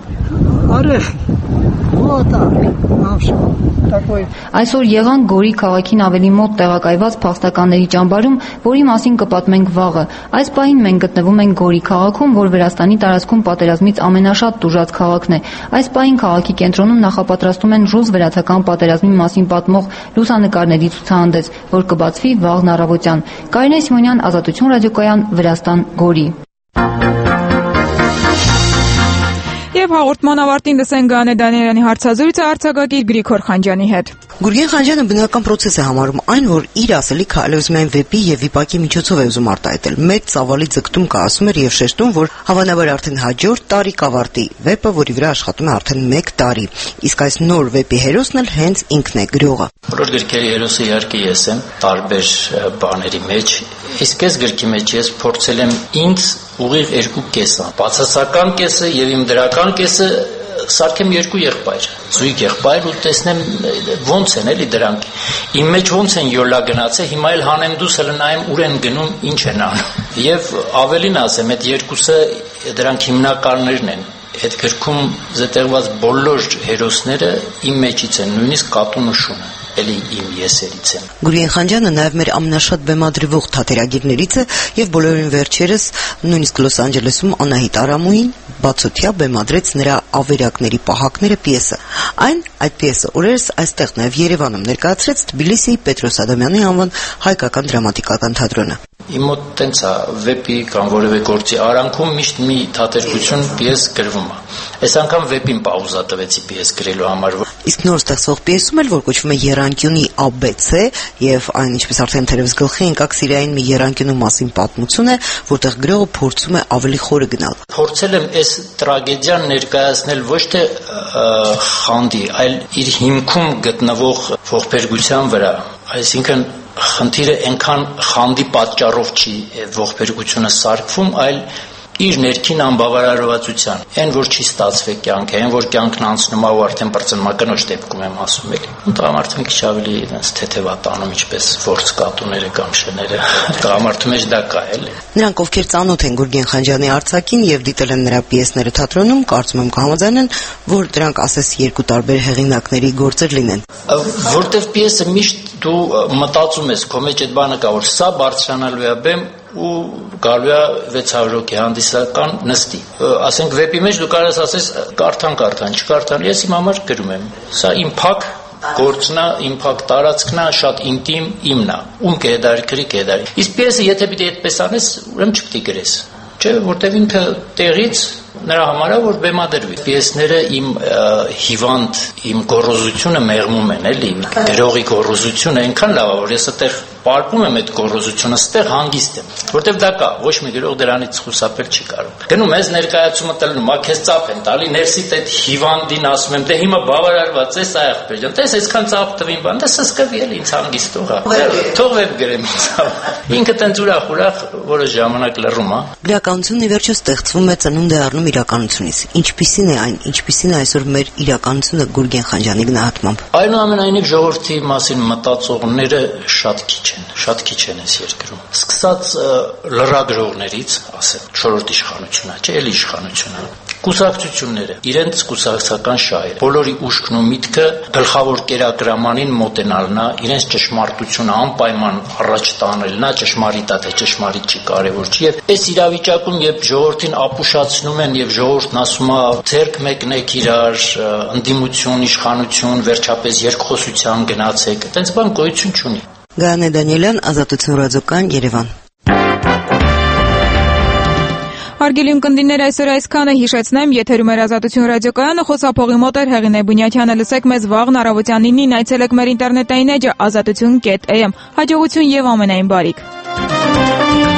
Այսօր եղանք Գորի քաղաքին ավելի մոտ տեղակայված փախստականների ճամբարում, որի մասին կպատմենք վաղը։ Այս պահին մենք գտնվում ենք Գորի քաղաքում, որ Վրաստանի տարածքում պատերազմից ամենաշատ տուժած քաղաքն է։ Այս պահին քաղաքի կենտրոնում նախապատրաստում են ռուս-վրացական պատերազմի մասին պատմող լուսանկարների ցուցահանդես, որ կբացվի վաղն առավոտյան։ Կարինե Սիմոնյան, Ազատություն ռադիոկայան, Վրաստան, Գորի։ Եվ հաղորդման ավարտին լսենք Գանե Դանիելյանի հարցազրույցը արձակագիր Գրիգոր Խանջյանի հետ։ Գուրգեն Խանջյանը բնական process է համարում այն, որ իր ասելիքը ալեզմային վեպի եւ վիպակի միջոցով է ուզում արտահայտել։ Մեծ ծավալի ձգտում կա, ասում էր եւ շեշտում, որ հավանաբար արդեն հաջորդ տարի կավարտի վեպը, որի վրա աշխատում է արդեն 1 տարի։ Իսկ այս նոր վեպի հերոսն էլ հենց ինքն է, գրողը։ Բոլոր գրքերի հերոսը իհարկե ես եմ, տարբեր բաների մեջ, իսկ այս գրքի մեջ ես փորձել եմ ինձ ուղիղ երկու կեսը, բացասական կեսը եւ իմ դրական կեսը սարքեմ երկու եղբայր, զույգ եղբայր ու տեսնեմ ոնց են էլի դրանք։ Իմ մեջ ոնց են յոլա գնացել, հիմա էլ հանեմ դուսը նայեմ ուր են գնում, ինչ են անում։ Եվ ավելին ասեմ, այդ երկուսը դրանք հիմնականներն են։ Այդ գրքում զետեղված բոլոր հերոսները իմ մեջից են, նույնիսկ Կատունը Շունը։ Էլի իմ եսերից եմ։ Գուրգեն Խանջյանը նաև մեր ամենաշատ բեմադրվող թատերագիրներից է եւ բոլորին վերջերս նույնիսկ Լոս Անջելեսում Անահիտ Արամուին բացօթյա բեմադրեց նրա Ավերակների պահակները պիեսը։ Այդ պիեսը օրերս այստեղ նաև Երևանում ներկայացրեց Թբիլիսիի Պետրոս Ադամյանի անվան հայկական դրամատիկական թատրոնը։ Իմ մոտ տենց է վեպի կամ որևէ գործի արանքում միշտ մի թատերգություն պիես գրվում է։ Այս անգամ վեպին պաուզա տվեցի պիես գրելու համար։ Իսկ նոր ստեղծվող պիեսում էլ, որ կոչվում է Եռանկյունի ABC եւ այն ինչպես արդեն թերևս գլխի ընկած Սիրիային մի եռանկյունու մասին պատմություն է, որտեղ գրողը փորձում է ավելի խորը գնալ։ Փորձել եմ այս տրագեդիան ներկայացնել ոչ թե խանդի, այլ իր հիմքում գտնվող ողբերգության վրա, այսինքն խնդիրը այնքան խանդի պատճառով չի ողբերգությունը սարքվում, այլ իր ներքին անբավարարվածության, այն որ չի ստացվել կյանքը, այն որ կյանքն անցնում է ու արդեն բրծնմակնոջ դեպքում եմ ասում էլի։ Տղամարդը մի քիչ ավելի թեթևատանում, ինչպես որց կատուները կամ շները, տղամարդու մեջ դա կա էլի։ Նրանք, ովքեր ծանոթ են Գուրգեն Խանջյանի արձակին եւ դիտել են նրա պիեսները թատրոնում, կարծում եմ կհամաձայնեն, որ դրանք ասես երկու տարբեր հեղինակների գործեր լինեն։ Որտեվ պիեսը միշտ դու մտածում ես, քո մեջ այդ բանը կա, որ սա բարձրանալու է բեմ ու գալու է 600 հոգի հանդիսական նստի։ Ասենք վեպի մեջ դու կարող ես ասես կարդան, չկարդան, ես իմ համար գրում եմ։ Սա իմ փակ գործն է, իմ փակ տարածքն է, շատ ինտիմ իմն է։ Ում կհետարի գրի կհետարի։ Իսկ պիեսը եթե պիտի այդպես անես, ուրեմն չպիտի գրես։ Չէ, որտեվ ինքը տեղից նրա համար է որ բեմադրվի։ Պիեսները իմ հիվանդ, իմ գոռոզությունը մեղմում են, էլի, գրողի գոռոզությունը այնքան լավ է, որ ես այդտեղ պարպում եմ այդ գոռոզությունը, ստեղ հանգիստ եմ, որտեվ դա կա, ոչ մի գրող դրանից խուսափել չի կարող։ Գնում ես ներկայացումը տալու, մա քեզ ծափ են տալի, ներսիդ այդ հիվանդին ասում եմ, դե հիմա բավարարված ես այ ախպեր ջան, տես այսքան ծափ տվին բան, դե սկսկվի էլի ինձ հանգիստ թող վեպ գրեմ ինձ։ Ինքը տենց ուրախ որոշ ժամանակ լռում է։ Գրականությունն ի վերջո ստեղծվում է ծնունդ է առնում իրականությունից։ Ինչպիսին է այն, ինչպիսին է այսօր մեր իրականությունը Գուրգեն Խանջյանի գնահատմամբ։ Այնուամենայնիվ ժողովրդի մասին մտածողները շատ քիչ են այս երկրում։ Սկսած լրագրողներից, ասեմ, չորրորդ իշխանությունը, չէ, էլի իշխանությունը, կուսակցությունները, իրենց կուսակցական շահերը, բոլորի ուշքն ու միտքը գլխավոր կերակրամանին մոտենալն է, իրենց ճշմարտությունը անպայման առաջ տանելն է, ճշմարիտ է թե ճշմարիտ չի կարևոր չի, եւ այս իրավիճակում երբ ժողովրդին ապուշացնում են եւ ժողովուրդն ասում է ձերք մեկնեք իրար, ընդդիմություն, իշխանություն, վերջապես երկխոսության գնացեք, այդպես բան գոյություն չունի։ Գայանե Դանիելյան, Ազատություն ռադիոկայան, Երևան։ Հարգելի ունկնդիրներ, այսօր այսքանը, հիշեցնեմ, եթերում էր Ազատություն ռադիոկայանը, խոսափողի մոտ էր Հեղինե Բունյաթյանը, լսեք մեզ վաղն առավոտյան 9-ին, այցելեք մեր ինտերնետային էջը azatutun.am, հաջողություն եւ ամենայն բարիք։